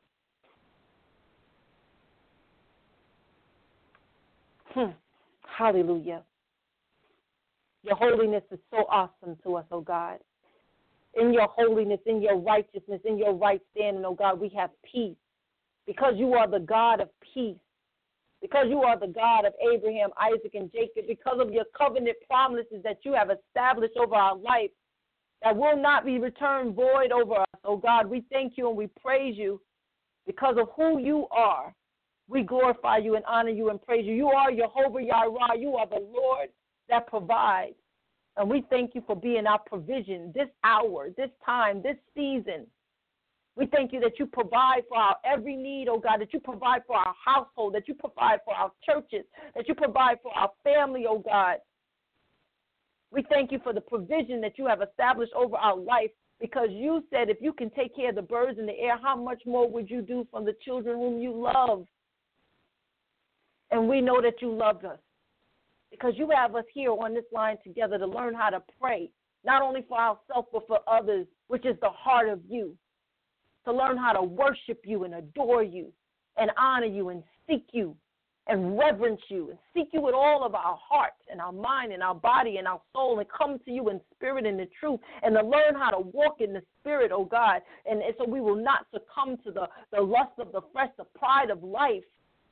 Hallelujah. Your holiness is so awesome to us, oh God. In your holiness, in your righteousness, in your right standing, oh God, we have peace. Because you are the God of peace. Because you are the God of Abraham, Isaac, and Jacob. Because of your covenant promises that you have established over our life that will not be returned void over us, oh God, we thank you and we praise you because of who you are. We glorify you and honor you and praise you. You are Jehovah Yireh. You are the Lord that provides. And we thank you for being our provision this hour, this time, this season. We thank you that you provide for our every need, oh God, that you provide for our household, that you provide for our churches, that you provide for our family, oh God. We thank you for the provision that you have established over our life because you said if you can take care of the birds in the air, how much more would you do from the children whom you love? And we know that you loved us because you have us here on this line together to learn how to pray, not only for ourselves but for others, which is the heart of you. to learn how to worship you and adore you and honor you and seek you and reverence you and seek you with all of our heart and our mind and our body and our soul and come to you in spirit and in truth and to learn how to walk in the spirit, oh God, and so we will not succumb to the lust of the flesh, the pride of life.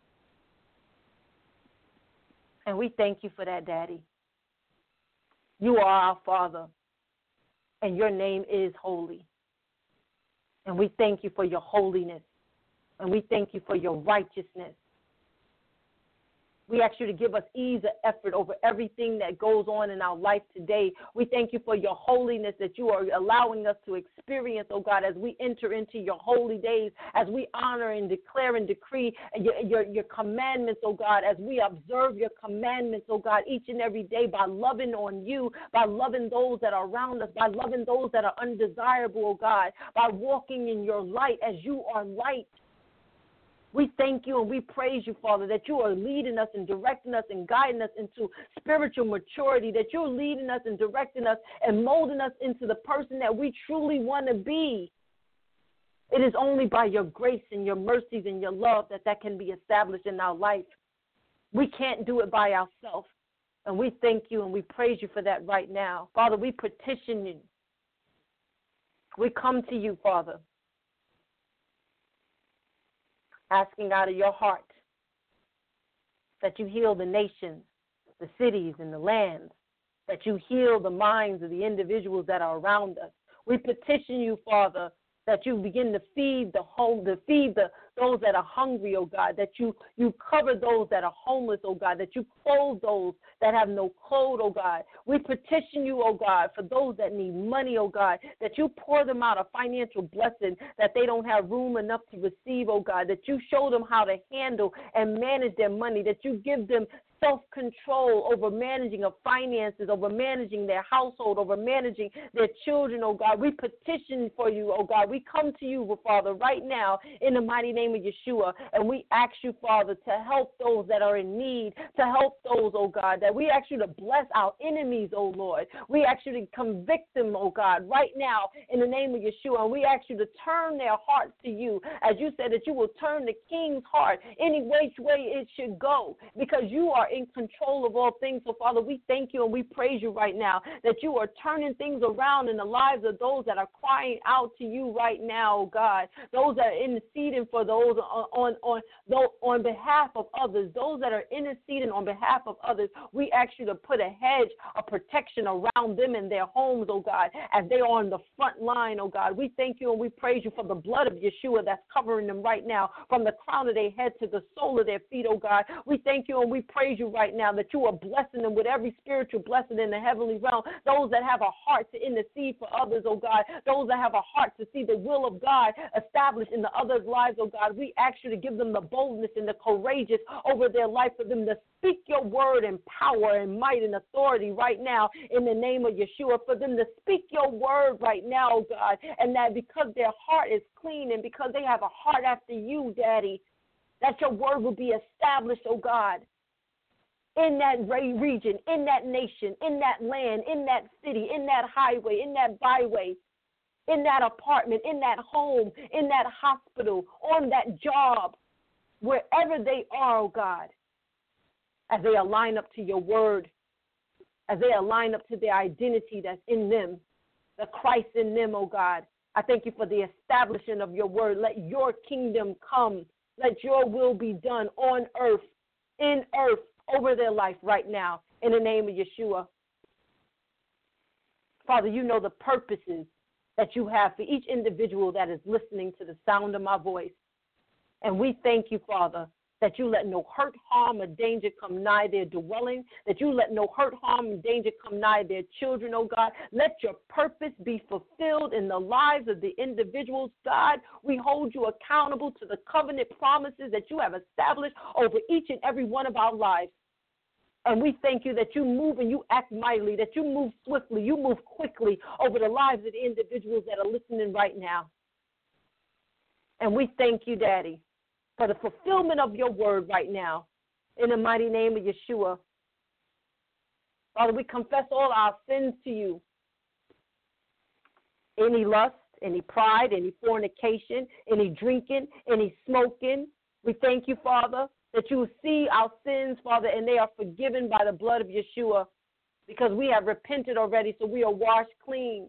And we thank you for that, Daddy. You are our Father, and your name is holy. And we thank you for your holiness, and we thank you for your righteousness. We ask you to give us ease of effort over everything that goes on in our life today. We thank you for your holiness that you are allowing us to experience, oh God, as we enter into your holy days, as we honor and declare and decree your commandments, oh God, as we observe your commandments, oh God, each and every day by loving on you, by loving those that are around us, by loving those that are undesirable, oh God, by walking in your light as you are light. We thank you and we praise you, Father, that you are leading us and directing us and guiding us into spiritual maturity, that you're leading us and directing us and molding us into the person that we truly want to be. It is only by your grace and your mercies and your love that can be established in our life. We can't do it by ourselves. And we thank you and we praise you for that right now. Father, we petition you. We come to you, Father, asking out of your heart that you heal the nations, the cities, and the lands, that you heal the minds of the individuals that are around us. We petition you, Father, that you begin to feed those that are hungry, oh God, that you cover those that are homeless, oh God, that you clothe those that have no clothes, oh God. We petition you, oh God, for those that need money, oh God, that you pour them out a financial blessing that they don't have room enough to receive, oh God, that you show them how to handle and manage their money, that you give them self-control over managing of finances, over managing their household, over managing their children, oh God. We petition for you, oh God. We come to you, Father, right now in the mighty name of Yeshua, and we ask you, Father, to help those that are in need, to help those, oh God, that we ask you to bless our enemies, oh Lord. We ask you to convict them, oh God, right now in the name of Yeshua, and we ask you to turn their hearts to you, as you said that you will turn the king's heart any which way it should go, because you are in control of all things. So, Father, we thank you and we praise you right now that you are turning things around in the lives of those that are crying out to you right now, oh God, those that are interceding for those on behalf of others, those that are interceding on behalf of others. We ask you to put a hedge of protection around them and their homes, oh God, as they are on the front line, oh God. We thank you and we praise you for the blood of Yeshua that's covering them right now, from the crown of their head to the sole of their feet, oh God. We thank you and we praise you right now that you are blessing them with every spiritual blessing in the heavenly realm. Those that have a heart to intercede for others, oh God. Those that have a heart to see the will of God established in the others' lives, oh God. We ask you to give them the boldness and the courageous over their life, for them to speak your word in power and might and authority right now in the name of Yeshua, for them to speak your word right now, oh God, and that because their heart is clean and because they have a heart after you, Daddy, that your word will be established, oh God, in that region, in that nation, in that land, in that city, in that highway, in that byway, in that apartment, in that home, in that hospital, on that job, wherever they are, oh God, as they align up to your word, as they align up to their identity that's in them, the Christ in them, oh God. I thank you for the establishment of your word. Let your kingdom come. Let your will be done on earth, in earth, over their life right now, in the name of Yeshua. Father, you know the purposes that you have for each individual that is listening to the sound of my voice. And we thank you, Father, that you let no hurt, harm, or danger come nigh their dwelling, that you let no hurt, harm, and danger come nigh their children, oh God. Let your purpose be fulfilled in the lives of the individuals, God. We hold you accountable to the covenant promises that you have established over each and every one of our lives. And we thank you that you move and you act mightily, that you move swiftly, you move quickly over the lives of the individuals that are listening right now. And we thank you, Daddy, for the fulfillment of your word right now, in the mighty name of Yeshua. Father, we confess all our sins to you. Any lust, any pride, any fornication, any drinking, any smoking. We thank you, Father, that you see our sins, Father, and they are forgiven by the blood of Yeshua because we have repented already, so we are washed clean.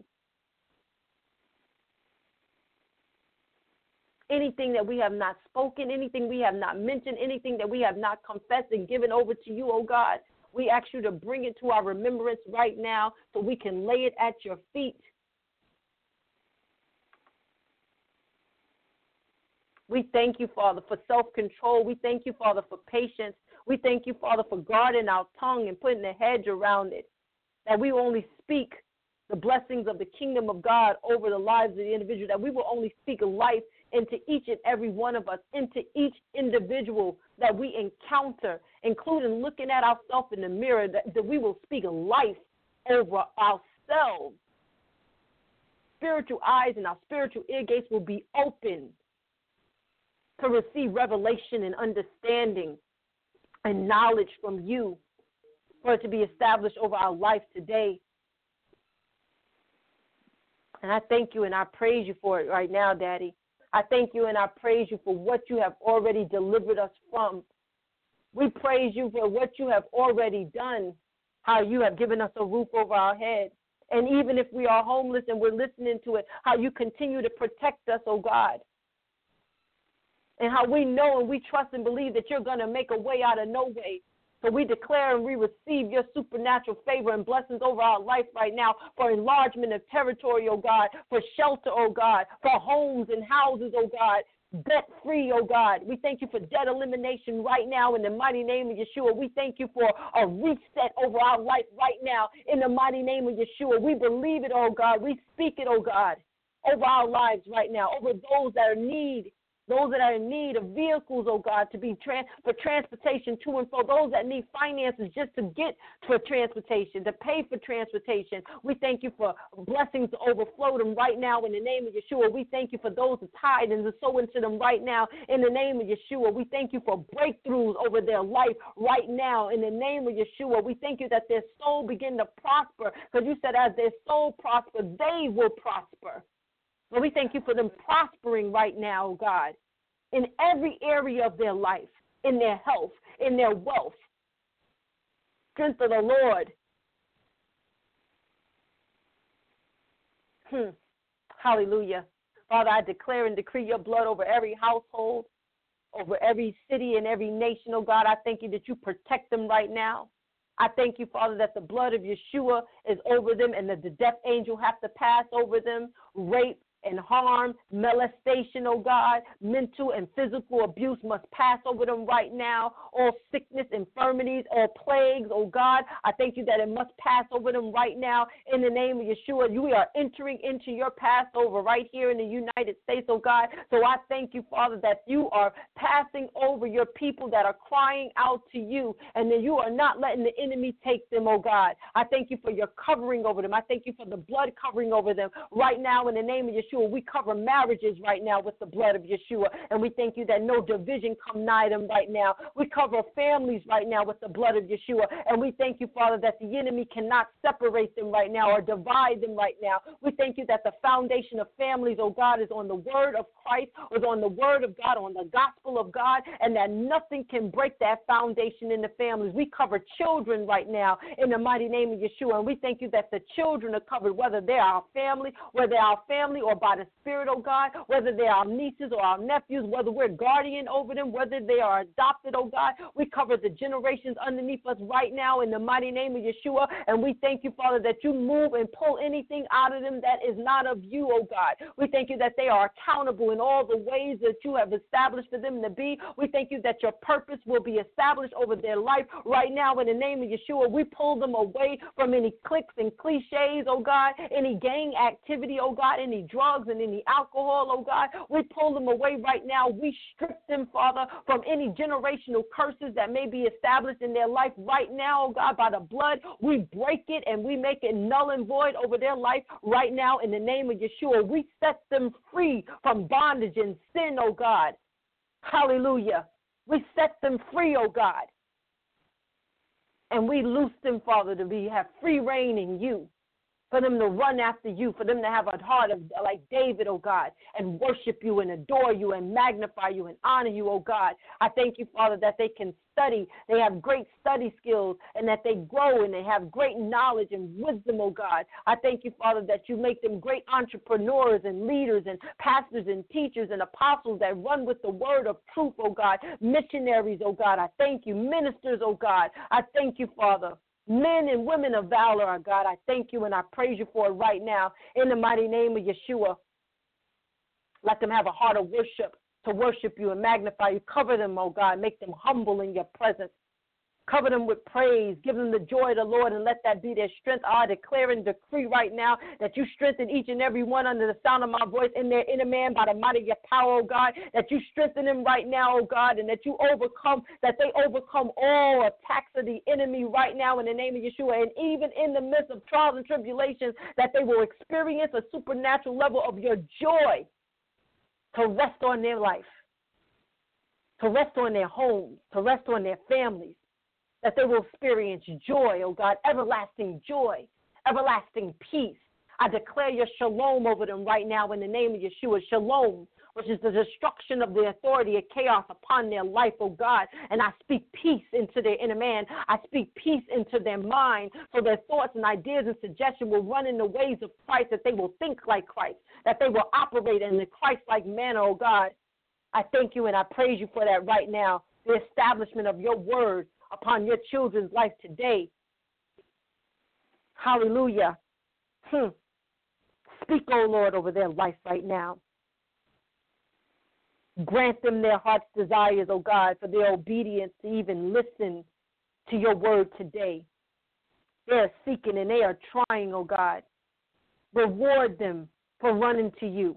Anything that we have not spoken, anything we have not mentioned, anything that we have not confessed and given over to you, oh God, we ask you to bring it to our remembrance right now so we can lay it at your feet. We thank you, Father, for self-control. We thank you, Father, for patience. We thank you, Father, for guarding our tongue and putting a hedge around it, that we only speak the blessings of the kingdom of God over the lives of the individual, that we will only speak life into each and every one of us, into each individual that we encounter, including looking at ourselves in the mirror, that we will speak life over ourselves. Spiritual eyes and our spiritual ear gates will be open to receive revelation and understanding and knowledge from you for it to be established over our life today. And I thank you and I praise you for it right now, Daddy. I thank you and I praise you for what you have already delivered us from. We praise you for what you have already done, how you have given us a roof over our head. And even if we are homeless and we're listening to it, how you continue to protect us, oh God. And how we know and we trust and believe that you're going to make a way out of no way. So we declare and we receive your supernatural favor and blessings over our life right now for enlargement of territory, oh God, for shelter, oh God, for homes and houses, oh God, debt-free, oh God. We thank you for debt elimination right now in the mighty name of Yeshua. We thank you for a reset over our life right now in the mighty name of Yeshua. We believe it, oh God. We speak it, oh God, over our lives right now, over those that are in need. Those that are in need of vehicles, oh God, to be for transportation to and fro. Those that need finances just to get for transportation, to pay for transportation. We thank you for blessings to overflow them right now in the name of Yeshua. We thank you for those to tithe and to sow into them right now in the name of Yeshua. We thank you for breakthroughs over their life right now in the name of Yeshua. We thank you that their soul begin to prosper because you said as their soul prospers, they will prosper. Lord, we thank you for them prospering right now, oh God, in every area of their life, in their health, in their wealth. Strength of the Lord. Hallelujah. Father, I declare and decree your blood over every household, over every city and every nation, oh God. I thank you that you protect them right now. I thank you, Father, that the blood of Yeshua is over them and that the death angel has to pass over them. Rape and harm, molestation, oh God, mental and physical abuse must pass over them right now. All sickness, infirmities, all plagues, oh God, I thank you that it must pass over them right now in the name of Yeshua. We are entering into your Passover right here in the United States, oh God. So I thank you, Father, that you are passing over your people that are crying out to you and that you are not letting the enemy take them, oh God. I thank you for your covering over them. I thank you for the blood covering over them right now in the name of Yeshua. We cover marriages right now with the blood of Yeshua, and we thank you that no division come nigh them right now. We cover families right now with the blood of Yeshua, and we thank you, Father, that the enemy cannot separate them right now or divide them right now. We thank you that the foundation of families, oh God, is on the word of Christ, is on the word of God, on the gospel of God, and that nothing can break that foundation in the families. We cover children right now in the mighty name of Yeshua, and we thank you that the children are covered, whether they're our family, or by the Spirit, oh God, whether they are our nieces or our nephews, whether we're guardian over them, whether they are adopted, oh God. We cover the generations underneath us right now in the mighty name of Yeshua, and we thank you, Father, that you move and pull anything out of them that is not of you, oh God. We thank you that they are accountable in all the ways that you have established for them to be. We thank you that your purpose will be established over their life right now in the name of Yeshua. We pull them away from any cliques and cliches, oh God, any gang activity, oh God, any drugs and any alcohol, oh God. We pull them away right now. We strip them, Father, from any generational curses that may be established in their life right now, oh God, by the blood. We break it and we make it null and void over their life right now in the name of Yeshua. We set them free from bondage and sin, oh God. Hallelujah. We set them free, oh God. And we loose them, Father, to have free reign in you. for them to run after you, for them to have a heart of like David, oh God, and worship you and adore you and magnify you and honor you, oh God. I thank you, Father, that they can study, they have great study skills, and that they grow and they have great knowledge and wisdom, oh God. I thank you, Father, that you make them great entrepreneurs and leaders and pastors and teachers and apostles that run with the word of truth, oh God. Missionaries, oh God. I thank you. Ministers, oh God. I thank you, Father. Men and women of valor, oh God. I thank you and I praise you for it right now in the mighty name of Yeshua. Let them have a heart of worship, to worship you and magnify you. Cover them, oh God. Make them humble in your presence. Cover them with praise. Give them the joy of the Lord and let that be their strength. I declare and decree right now that you strengthen each and every one under the sound of my voice in their inner man by the might of your power, oh God. That you strengthen them right now, oh God, and that you overcome, that they overcome all attacks of the enemy right now in the name of Yeshua. And even in the midst of trials and tribulations, that they will experience a supernatural level of your joy to rest on their life, to rest on their homes, to rest on their families, that they will experience joy, oh God, everlasting joy, everlasting peace. I declare your shalom over them right now in the name of Yeshua, shalom, which is the destruction of the authority of chaos upon their life, oh God. And I speak peace into their inner man. I speak peace into their mind, so their thoughts and ideas and suggestions will run in the ways of Christ, that they will think like Christ, that they will operate in the Christ-like manner, oh God. I thank you and I praise you for that right now, the establishment of your word upon your children's life today. Hallelujah. Speak, oh Lord, over their life right now. Grant them their heart's desires, oh God, for their obedience to even listen to your word today. They are seeking and they are trying, oh God. Reward them for running to you.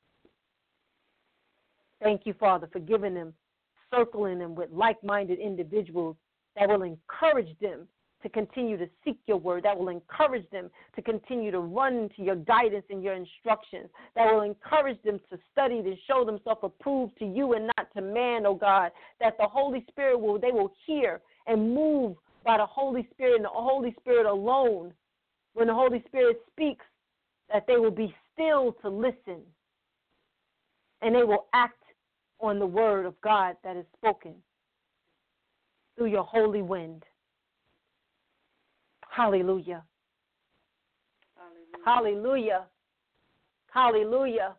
Thank you, Father, for giving them, circling them with like-minded individuals that will encourage them to continue to seek your word, that will encourage them to continue to run to your guidance and your instructions, that will encourage them to study to show themselves approved to you and not to man, oh God, that the Holy Spirit they will hear and move by the Holy Spirit and the Holy Spirit alone. When the Holy Spirit speaks, that they will be still to listen and they will act on the word of God that is spoken through your holy wind. Hallelujah. Hallelujah. Hallelujah.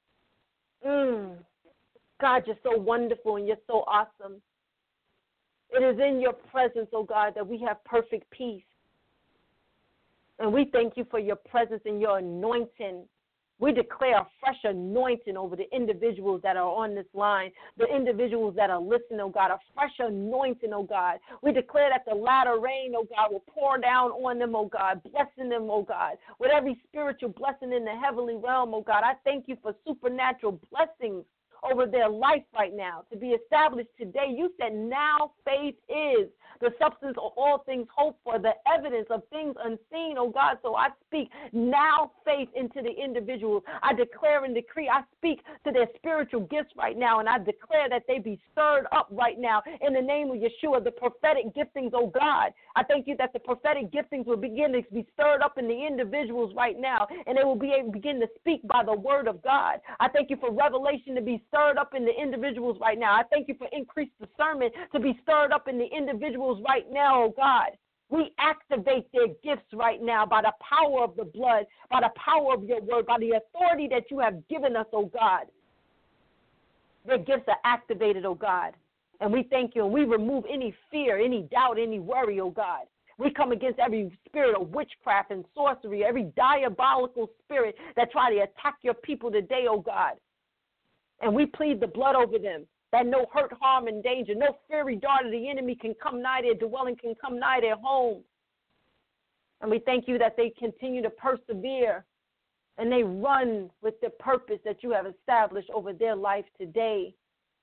God, you're so wonderful and you're so awesome. It is in your presence, oh God, that we have perfect peace. And we thank you for your presence and your anointing. We declare a fresh anointing over the individuals that are on this line, the individuals that are listening, oh God, a fresh anointing, oh God. We declare that the latter rain, oh God, will pour down on them, oh God, blessing them, oh God, with every spiritual blessing in the heavenly realm, oh God. I thank you for supernatural blessings over their life right now to be established today. You said now faith is the substance of all things hoped for, the evidence of things unseen, oh God. So I speak now faith into the individuals. I declare and decree, I speak to their spiritual gifts right now, and I declare that they be stirred up right now in the name of Yeshua, the prophetic giftings, oh God. I thank you that the prophetic giftings will begin to be stirred up in the individuals right now, and they will be able to begin to speak by the word of God. I thank you for revelation to be stirred up in the individuals right now. I thank you for increased discernment to be stirred up in the individuals right now, oh God. We activate their gifts right now by the power of the blood, by the power of your word, by the authority that you have given us, oh God. Their gifts are activated, oh God. And we thank you, and we remove any fear, any doubt, any worry, oh God. We come against every spirit of witchcraft and sorcery, every diabolical spirit that try to attack your people today, oh God. And we plead the blood over them, that no hurt, harm, and danger, no fiery dart of the enemy can come nigh their dwelling, can come nigh their home. And we thank you that they continue to persevere and they run with the purpose that you have established over their life today.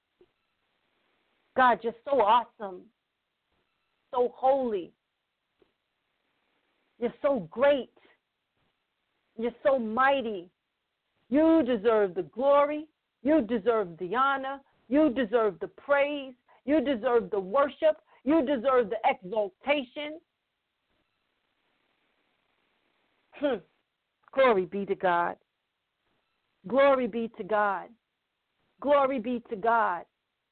God, you're so awesome, so holy. You're so great. You're so mighty. You deserve the glory. You deserve the honor. You deserve the praise. You deserve the worship. You deserve the exaltation. Glory be to God. Glory be to God. Glory be to God.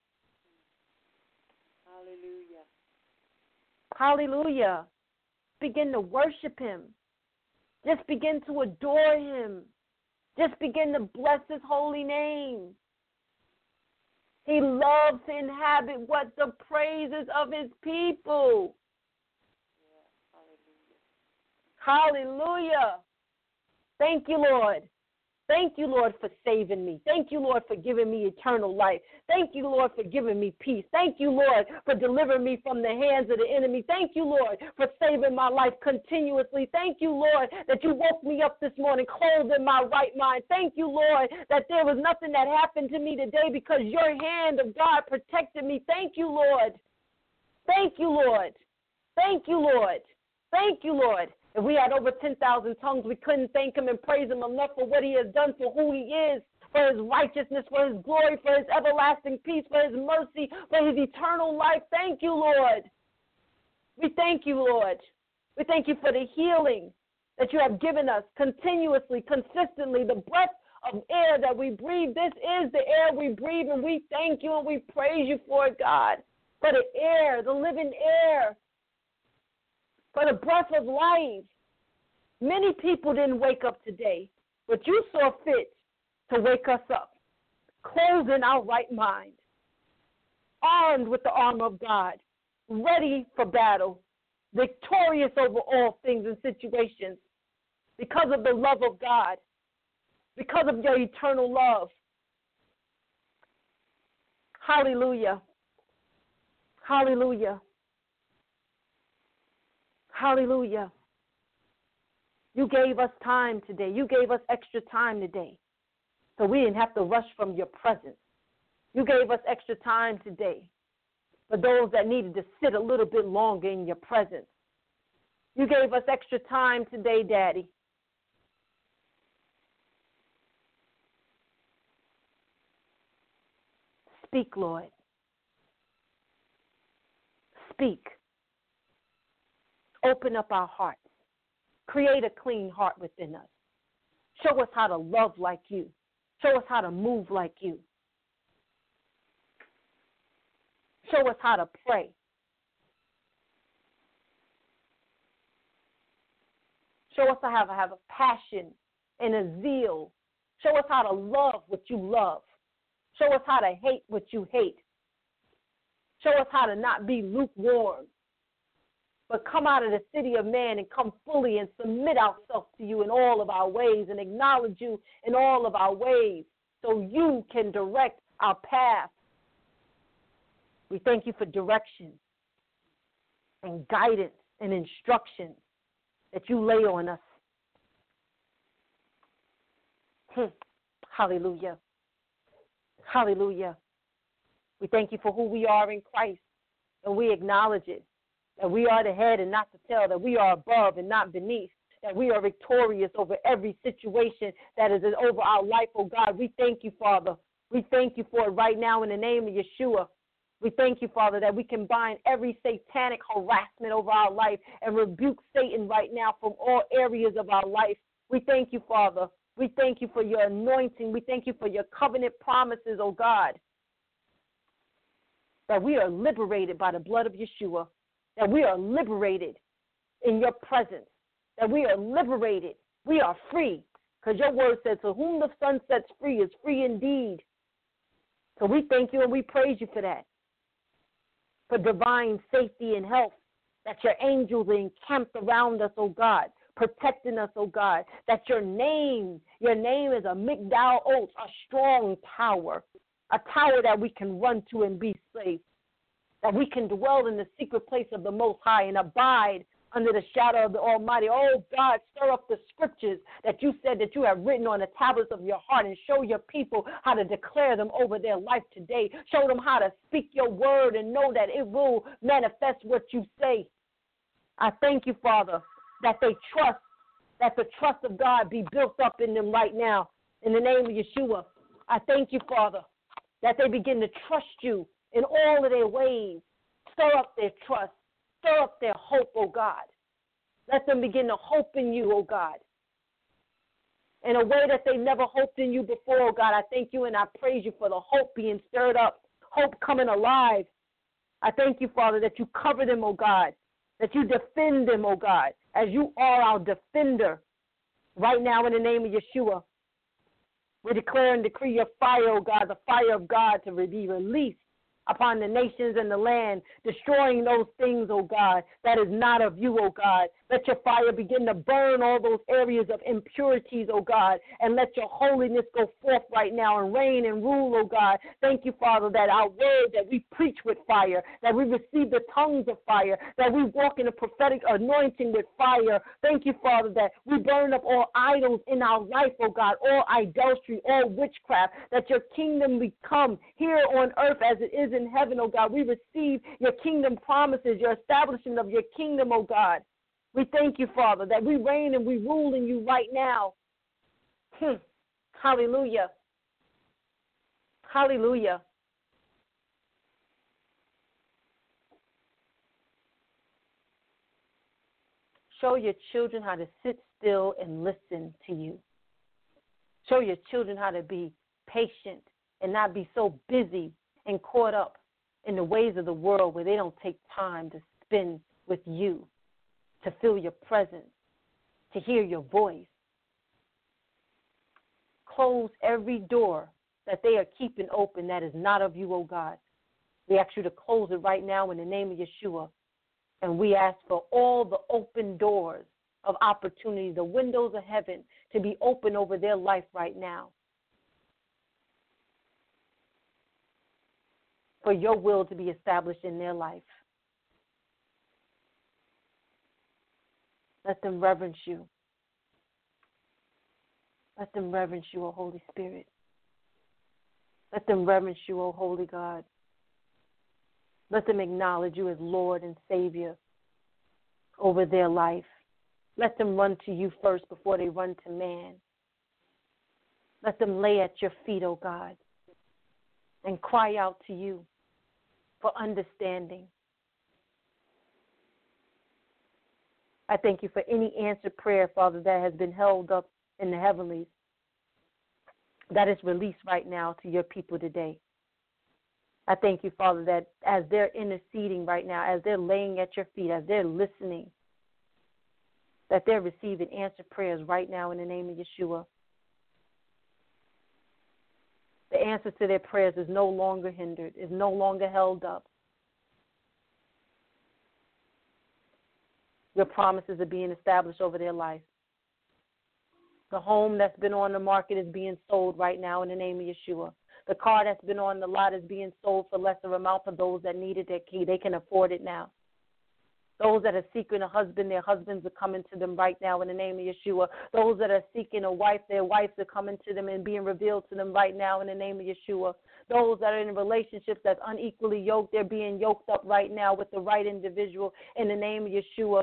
Hallelujah. Hallelujah. Begin to worship him. Just begin to adore him. Just begin to bless his holy name. He loves to inhabit what? The praises of his people. Yeah. Hallelujah. Hallelujah. Thank you, Lord. Thank you, Lord, for saving me. Thank you, Lord, for giving me eternal life. Thank you, Lord, for giving me peace. Thank you, Lord, for delivering me from the hands of the enemy. Thank you, Lord, for saving my life continuously. Thank you, Lord, that you woke me up this morning clothed in my right mind. Thank you, Lord, that there was nothing that happened to me today because your hand of God protected me. Thank you, Lord. Thank you, Lord. Thank you, Lord. Thank you, Lord. If we had over 10,000 tongues, we couldn't thank him and praise him enough for what he has done, for who he is, for his righteousness, for his glory, for his everlasting peace, for his mercy, for his eternal life. Thank you, Lord. We thank you, Lord. We thank you for the healing that you have given us continuously, consistently, the breath of air that we breathe. This is the air we breathe, and we thank you and we praise you for it, God, for the air, the living air, for the breath of life. Many people didn't wake up today, but you saw fit to wake us up, clothed in our right mind, armed with the armor of God, ready for battle, victorious over all things and situations, because of the love of God, because of your eternal love. Hallelujah. Hallelujah. Hallelujah. You gave us time today. You gave us extra time today, so we didn't have to rush from your presence. You gave us extra time today for those that needed to sit a little bit longer in your presence. You gave us extra time today, Daddy. Speak, Lord. Speak. Open up our hearts. Create a clean heart within us. Show us how to love like you. Show us how to move like you. Show us how to pray. Show us how to have a passion and a zeal. Show us how to love what you love. Show us how to hate what you hate. Show us how to not be lukewarm, but come out of the city of man and come fully and submit ourselves to you in all of our ways and acknowledge you in all of our ways so you can direct our path. We thank you for direction and guidance and instruction that you lay on us. Hallelujah. Hallelujah. We thank you for who we are in Christ, and we acknowledge it. That we are the head and not the tail, that we are above and not beneath, that we are victorious over every situation that is over our life, oh God. We thank you, Father. We thank you for it right now in the name of Yeshua. We thank you, Father, that we can bind every satanic harassment over our life and rebuke Satan right now from all areas of our life. We thank you, Father. We thank you for your anointing. We thank you for your covenant promises, oh God, that we are liberated by the blood of Yeshua. That we are liberated in your presence, that we are liberated, we are free, because your word says, to whom the Son sets free is free indeed. So we thank you and we praise you for that, for divine safety and health, that your angels are encamped around us, oh God, protecting us, oh God, that your name is a Migdal Oath, a strong tower, a tower that we can run to and be safe. That we can dwell in the secret place of the Most High and abide under the shadow of the Almighty. Oh, God, stir up the scriptures that you said that you have written on the tablets of your heart and show your people how to declare them over their life today. Show them how to speak your word and know that it will manifest what you say. I thank you, Father, that they trust, that the trust of God be built up in them right now in the name of Yeshua. I thank you, Father, that they begin to trust you in all of their ways. Stir up their trust. Stir up their hope, oh God. Let them begin to hope in you, oh God. in a way that they never hoped in you before, oh God. I thank you and I praise you for the hope being stirred up, hope coming alive. I thank you, Father, that you cover them, oh God, that you defend them, oh God, as you are our defender right now in the name of Yeshua. We declare and decree your fire, oh God, the fire of God to be released upon the nations and the land, destroying those things, oh God, that is not of you, oh God. Let your fire begin to burn all those areas of impurities, oh God, and let your holiness go forth right now and reign and rule, oh God. Thank you, Father, that our word that we preach with fire, that we receive the tongues of fire, that we walk in a prophetic anointing with fire. Thank you, Father, that we burn up all idols in our life, oh God, all idolatry, all witchcraft, that your kingdom become here on earth as it is in heaven, oh God. We receive your kingdom promises, your establishment of your kingdom, oh God. We thank you, Father, that we reign and we rule in you right now. Hallelujah. Hallelujah. Show your children how to sit still and listen to you. Show your children how to be patient and not be so busy and caught up in the ways of the world where they don't take time to spend with you, to feel your presence, to hear your voice. Close every door that they are keeping open that is not of you, oh God. We ask you to close it right now in the name of Yeshua. And we ask for all the open doors of opportunity, the windows of heaven to be open over their life right now. For your will to be established in their life. Let them reverence you. Let them reverence you, O Holy Spirit. Let them reverence you, O Holy God. Let them acknowledge you as Lord and Savior over their life. Let them run to you first before they run to man. Let them lay at your feet, O God, and cry out to you for understanding. I thank you for any answered prayer, Father, that has been held up in the heavenlies, that is released right now to your people today. I thank you, Father, that as they're interceding right now, as they're laying at your feet, as they're listening, that they're receiving answered prayers right now in the name of Yeshua. The answer to their prayers is no longer hindered, is no longer held up. Your promises are being established over their life. The home that's been on the market is being sold right now in the name of Yeshua. The car that's been on the lot is being sold for lesser amount for those that needed their key. They can afford it now. Those that are seeking a husband, their husbands are coming to them right now in the name of Yeshua. Those that are seeking a wife, their wives are coming to them and being revealed to them right now in the name of Yeshua. Those that are in relationships that's unequally yoked, they're being yoked up right now with the right individual in the name of Yeshua.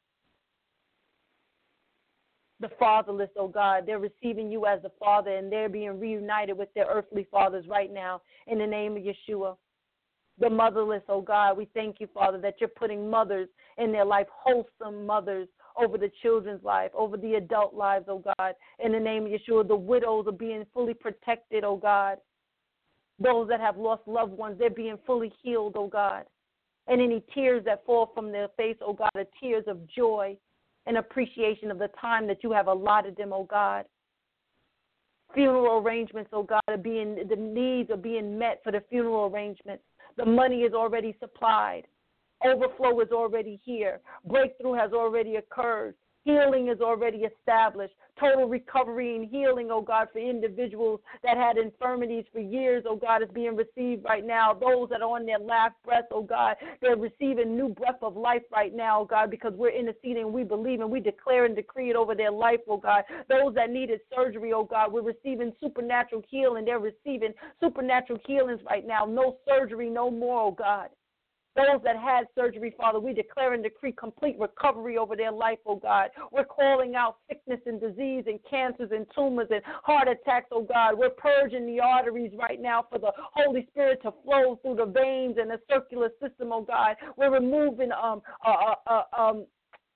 The fatherless, oh God, they're receiving you as the father and they're being reunited with their earthly fathers right now in the name of Yeshua. The motherless, oh God, we thank you, Father, that you're putting mothers in their life, wholesome mothers over the children's life, over the adult lives, oh God, in the name of Yeshua. The widows are being fully protected, oh God. Those that have lost loved ones, they're being fully healed, oh God. And any tears that fall from their face, oh God, are tears of joy and appreciation of the time that you have allotted them, oh God. Funeral arrangements, oh God, the needs are being met for the funeral arrangements. The money is already supplied. Overflow is already here. Breakthrough has already occurred. Healing is already established. Total recovery and healing, oh God, for individuals that had infirmities for years, oh God, is being received right now. Those that are on their last breath, oh God, they're receiving new breath of life right now, oh God, because we're interceding, we believe, and we declare and decree it over their life, oh God. Those that needed surgery, oh God, we're receiving supernatural healing. They're receiving supernatural healings right now. No surgery, no more, oh God. Those that had surgery, Father, we declare and decree complete recovery over their life, oh God. We're calling out sickness and disease and cancers and tumors and heart attacks, oh God. We're purging the arteries right now for the Holy Spirit to flow through the veins and the circular system, oh God. We're removing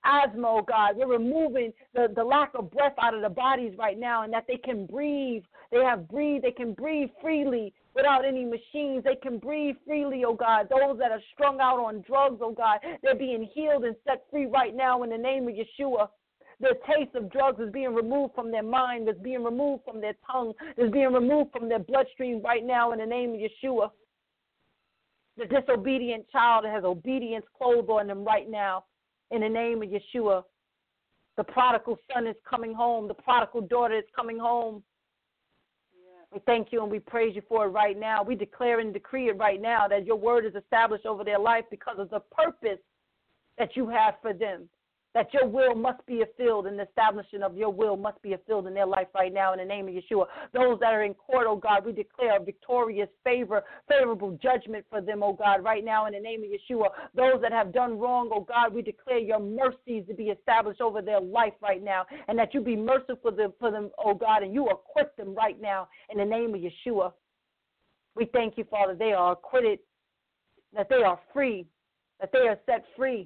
asthma, oh God. We're removing the lack of breath out of the bodies right now, and that they can breathe. They can breathe freely without any machines. They can breathe freely, oh God. Those that are strung out on drugs, oh God, they're being healed and set free right now in the name of Yeshua. The taste of drugs is being removed from their mind, is being removed from their tongue, is being removed from their bloodstream right now in the name of Yeshua. The disobedient child has obedience clothed on them right now in the name of Yeshua. The prodigal son is coming home. The prodigal daughter is coming home. We thank you and we praise you for it right now. We declare and decree it right now that your word is established over their life because of the purpose that you have for them, that your will must be fulfilled and the establishment of your will must be fulfilled in their life right now in the name of Yeshua. Those that are in court, oh God, we declare a victorious favorable judgment for them, oh God, right now in the name of Yeshua. Those that have done wrong, oh God, we declare your mercies to be established over their life right now, and that you be merciful for them, oh God, and you acquit them right now in the name of Yeshua. We thank you, Father, they are acquitted, that they are free, that they are set free,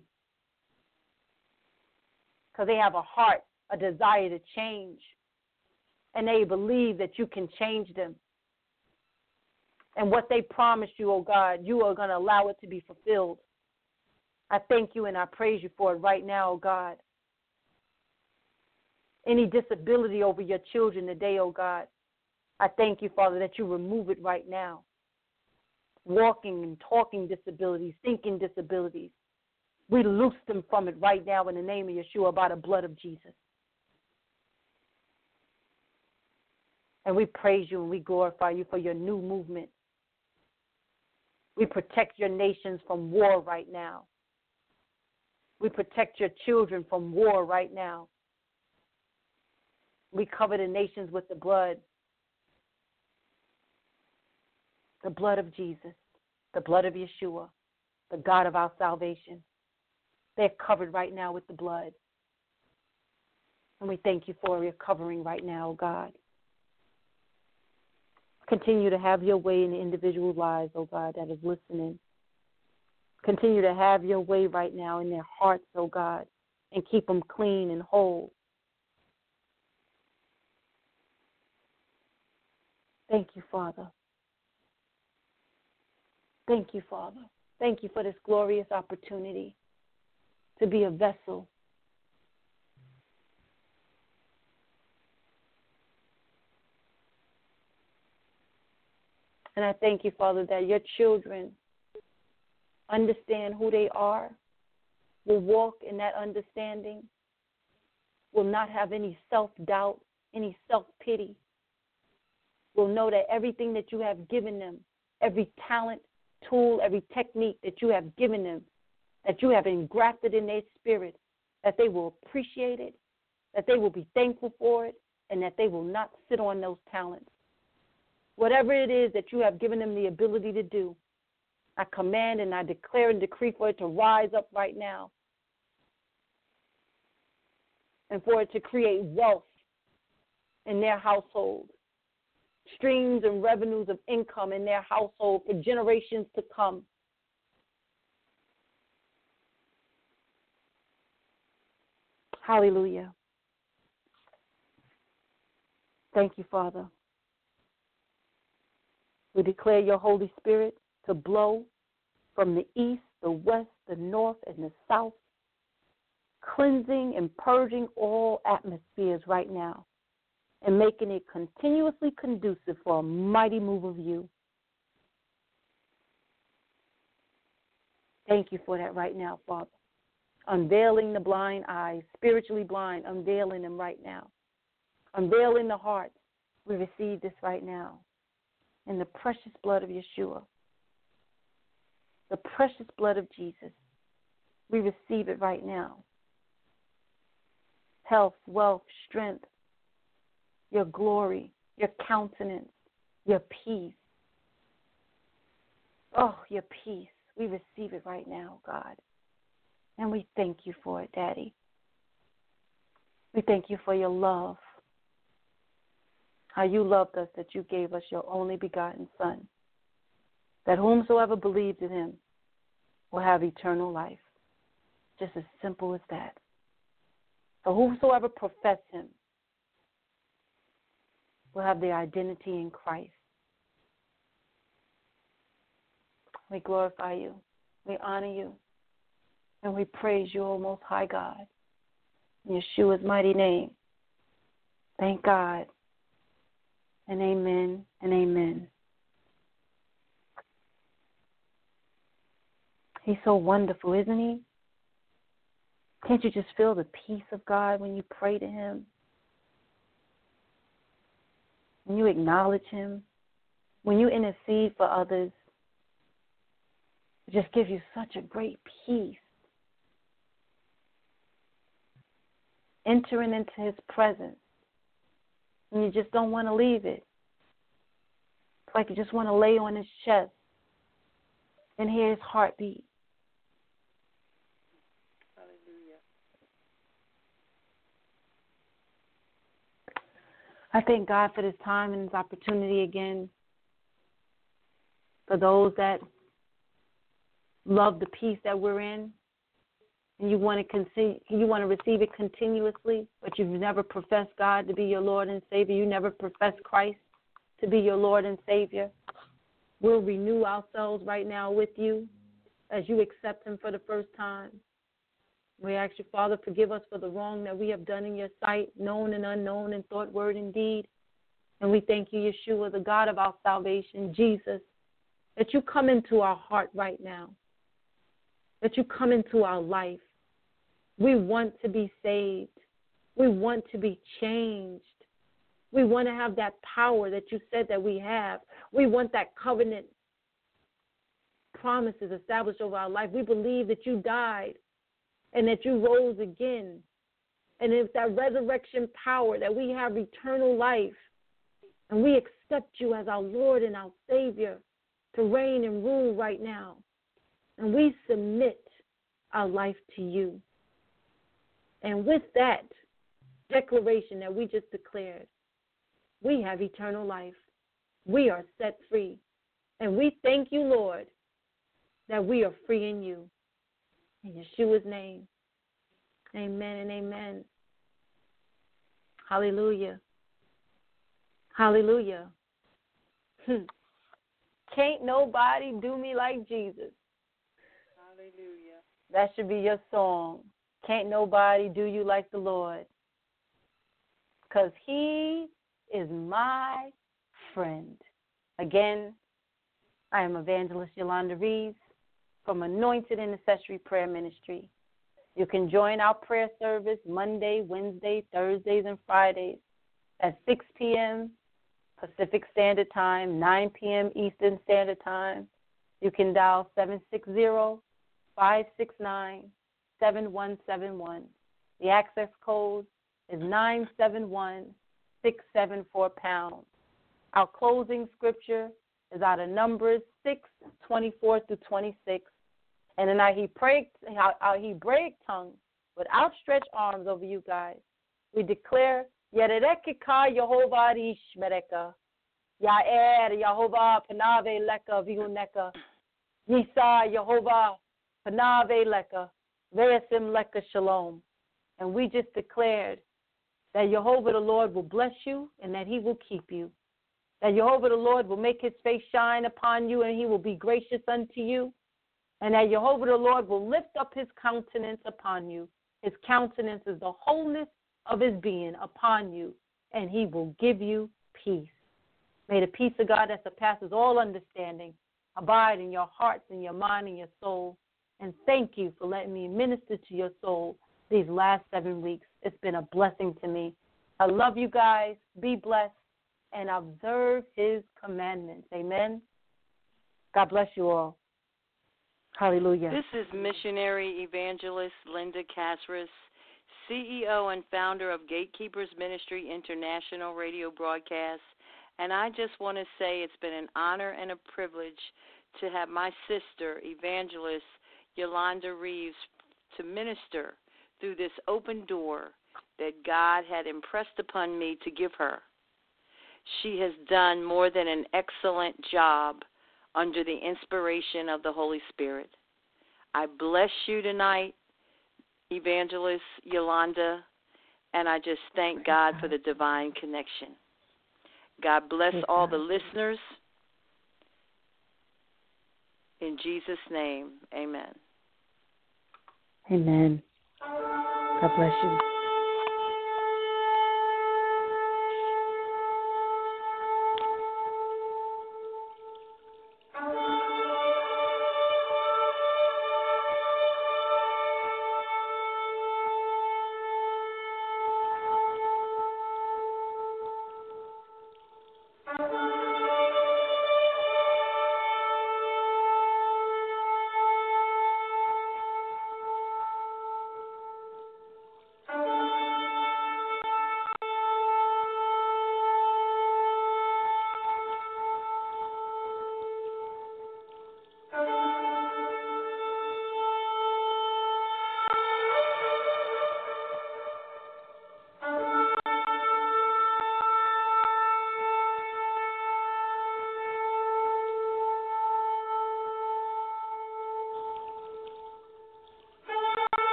because they have a heart, a desire to change, and they believe that you can change them. And what they promised you, oh God, you are going to allow it to be fulfilled. I thank you and I praise you for it right now, oh God. Any disability over your children today, oh God, I thank you, Father, that you remove it right now. Walking and talking disabilities, thinking disabilities, we loose them from it right now in the name of Yeshua by the blood of Jesus. And we praise you and we glorify you for your new movement. We protect your nations from war right now. We protect your children from war right now. We cover the nations with the blood of Jesus, the blood of Yeshua, the God of our salvation. They're covered right now with the blood. And we thank you for your covering right now, God. Continue to have your way in the individual lives, oh God, that is listening. Continue to have your way right now in their hearts, oh God, and keep them clean and whole. Thank you, Father. Thank you, Father. Thank you for this glorious opportunity to be a vessel. And I thank you, Father, that your children understand who they are, will walk in that understanding, will not have any self-doubt, any self-pity, will know that everything that you have given them, every talent, tool, every technique that you have given them, that you have engrafted in their spirit, that they will appreciate it, that they will be thankful for it, and that they will not sit on those talents. Whatever it is that you have given them the ability to do, I command and I declare and decree for it to rise up right now and for it to create wealth in their household, streams and revenues of income in their household for generations to come. Hallelujah. Thank you, Father. We declare your Holy Spirit to blow from the east, the west, the north, and the south, cleansing and purging all atmospheres right now and making it continuously conducive for a mighty move of you. Thank you for that right now, Father. Unveiling the blind eyes, spiritually blind, unveiling them right now. Unveiling the hearts. We receive this right now in the precious blood of Yeshua, the precious blood of Jesus. We receive it right now. Health, wealth, strength, your glory, your countenance, your peace. Oh, your peace. We receive it right now, God. And we thank you for it, Daddy. We thank you for your love, how you loved us, that you gave us your only begotten Son, that whomsoever believes in him will have eternal life. Just as simple as that. For whosoever profess him will have their identity in Christ. We glorify you. We honor you. And we praise you, O Most High God. In Yeshua's mighty name. Thank God. And amen and amen. He's so wonderful, isn't he? Can't you just feel the peace of God when you pray to him? When you acknowledge him? When you intercede for others? It just gives you such a great peace. Entering into his presence. And you just don't want to leave it. It's like you just want to lay on his chest and hear his heartbeat. Hallelujah. I thank God for this time and this opportunity again. For those that love the peace that we're in, and you want to receive it continuously, but you've never professed God to be your Lord and Savior. You never professed Christ to be your Lord and Savior. We'll renew ourselves right now with you as you accept him for the first time. We ask you, Father, forgive us for the wrong that we have done in your sight, known and unknown, in thought, word, and deed. And we thank you, Yeshua, the God of our salvation, Jesus, that you come into our heart right now, that you come into our life. We want to be saved. We want to be changed. We want to have that power that you said that we have. We want that covenant promises established over our life. We believe that you died and that you rose again. And it's that resurrection power that we have eternal life. And we accept you as our Lord and our Savior to reign and rule right now. And we submit our life to you. And with that declaration that we just declared, we have eternal life. We are set free. And we thank you, Lord, that we are free in you. In Yeshua's name, amen and amen. Hallelujah. Hallelujah. Can't nobody do me like Jesus. Hallelujah. That should be your song. Can't nobody do you like the Lord. Because he is my friend. Again, I am Evangelist Yolanda Reeves from Anointed Intercessory Prayer Ministry. You can join our prayer service Monday, Wednesday, Thursdays, and Fridays at 6 p.m. Pacific Standard Time, 9 p.m. Eastern Standard Time. You can dial 760-569-7171. The access code is 971-674#. Our closing scripture is out of Numbers 6:24-26. And then he break tongue with outstretched arms over you guys. We declare, Yerekeka Yehovah Ishmereka, Yaer Yehovah Panave Leka Vihuneka, Yisa Yehovah Panave Leka, Veyasim Leka Shalom. And we just declared that Jehovah the Lord will bless you and that he will keep you. That Jehovah the Lord will make his face shine upon you and he will be gracious unto you. And that Jehovah the Lord will lift up his countenance upon you. His countenance is the wholeness of his being upon you, and he will give you peace. May the peace of God that surpasses all understanding abide in your hearts and your mind and your soul. And thank you for letting me minister to your soul these last 7 weeks. It's been a blessing to me. I love you guys. Be blessed and observe his commandments. Amen. God bless you all. Hallelujah. This is missionary evangelist Linda Casris, CEO and founder of Gatekeepers Ministry International Radio Broadcast. And I just want to say it's been an honor and a privilege to have my sister, evangelist Yolanda Reeves, to minister through this open door that God had impressed upon me to give her. She has done more than an excellent job under the inspiration of the Holy Spirit. I bless you tonight, Evangelist Yolanda, And I just thank God for the divine connection. God bless all the listeners. In Jesus' name, amen. Amen. God bless you.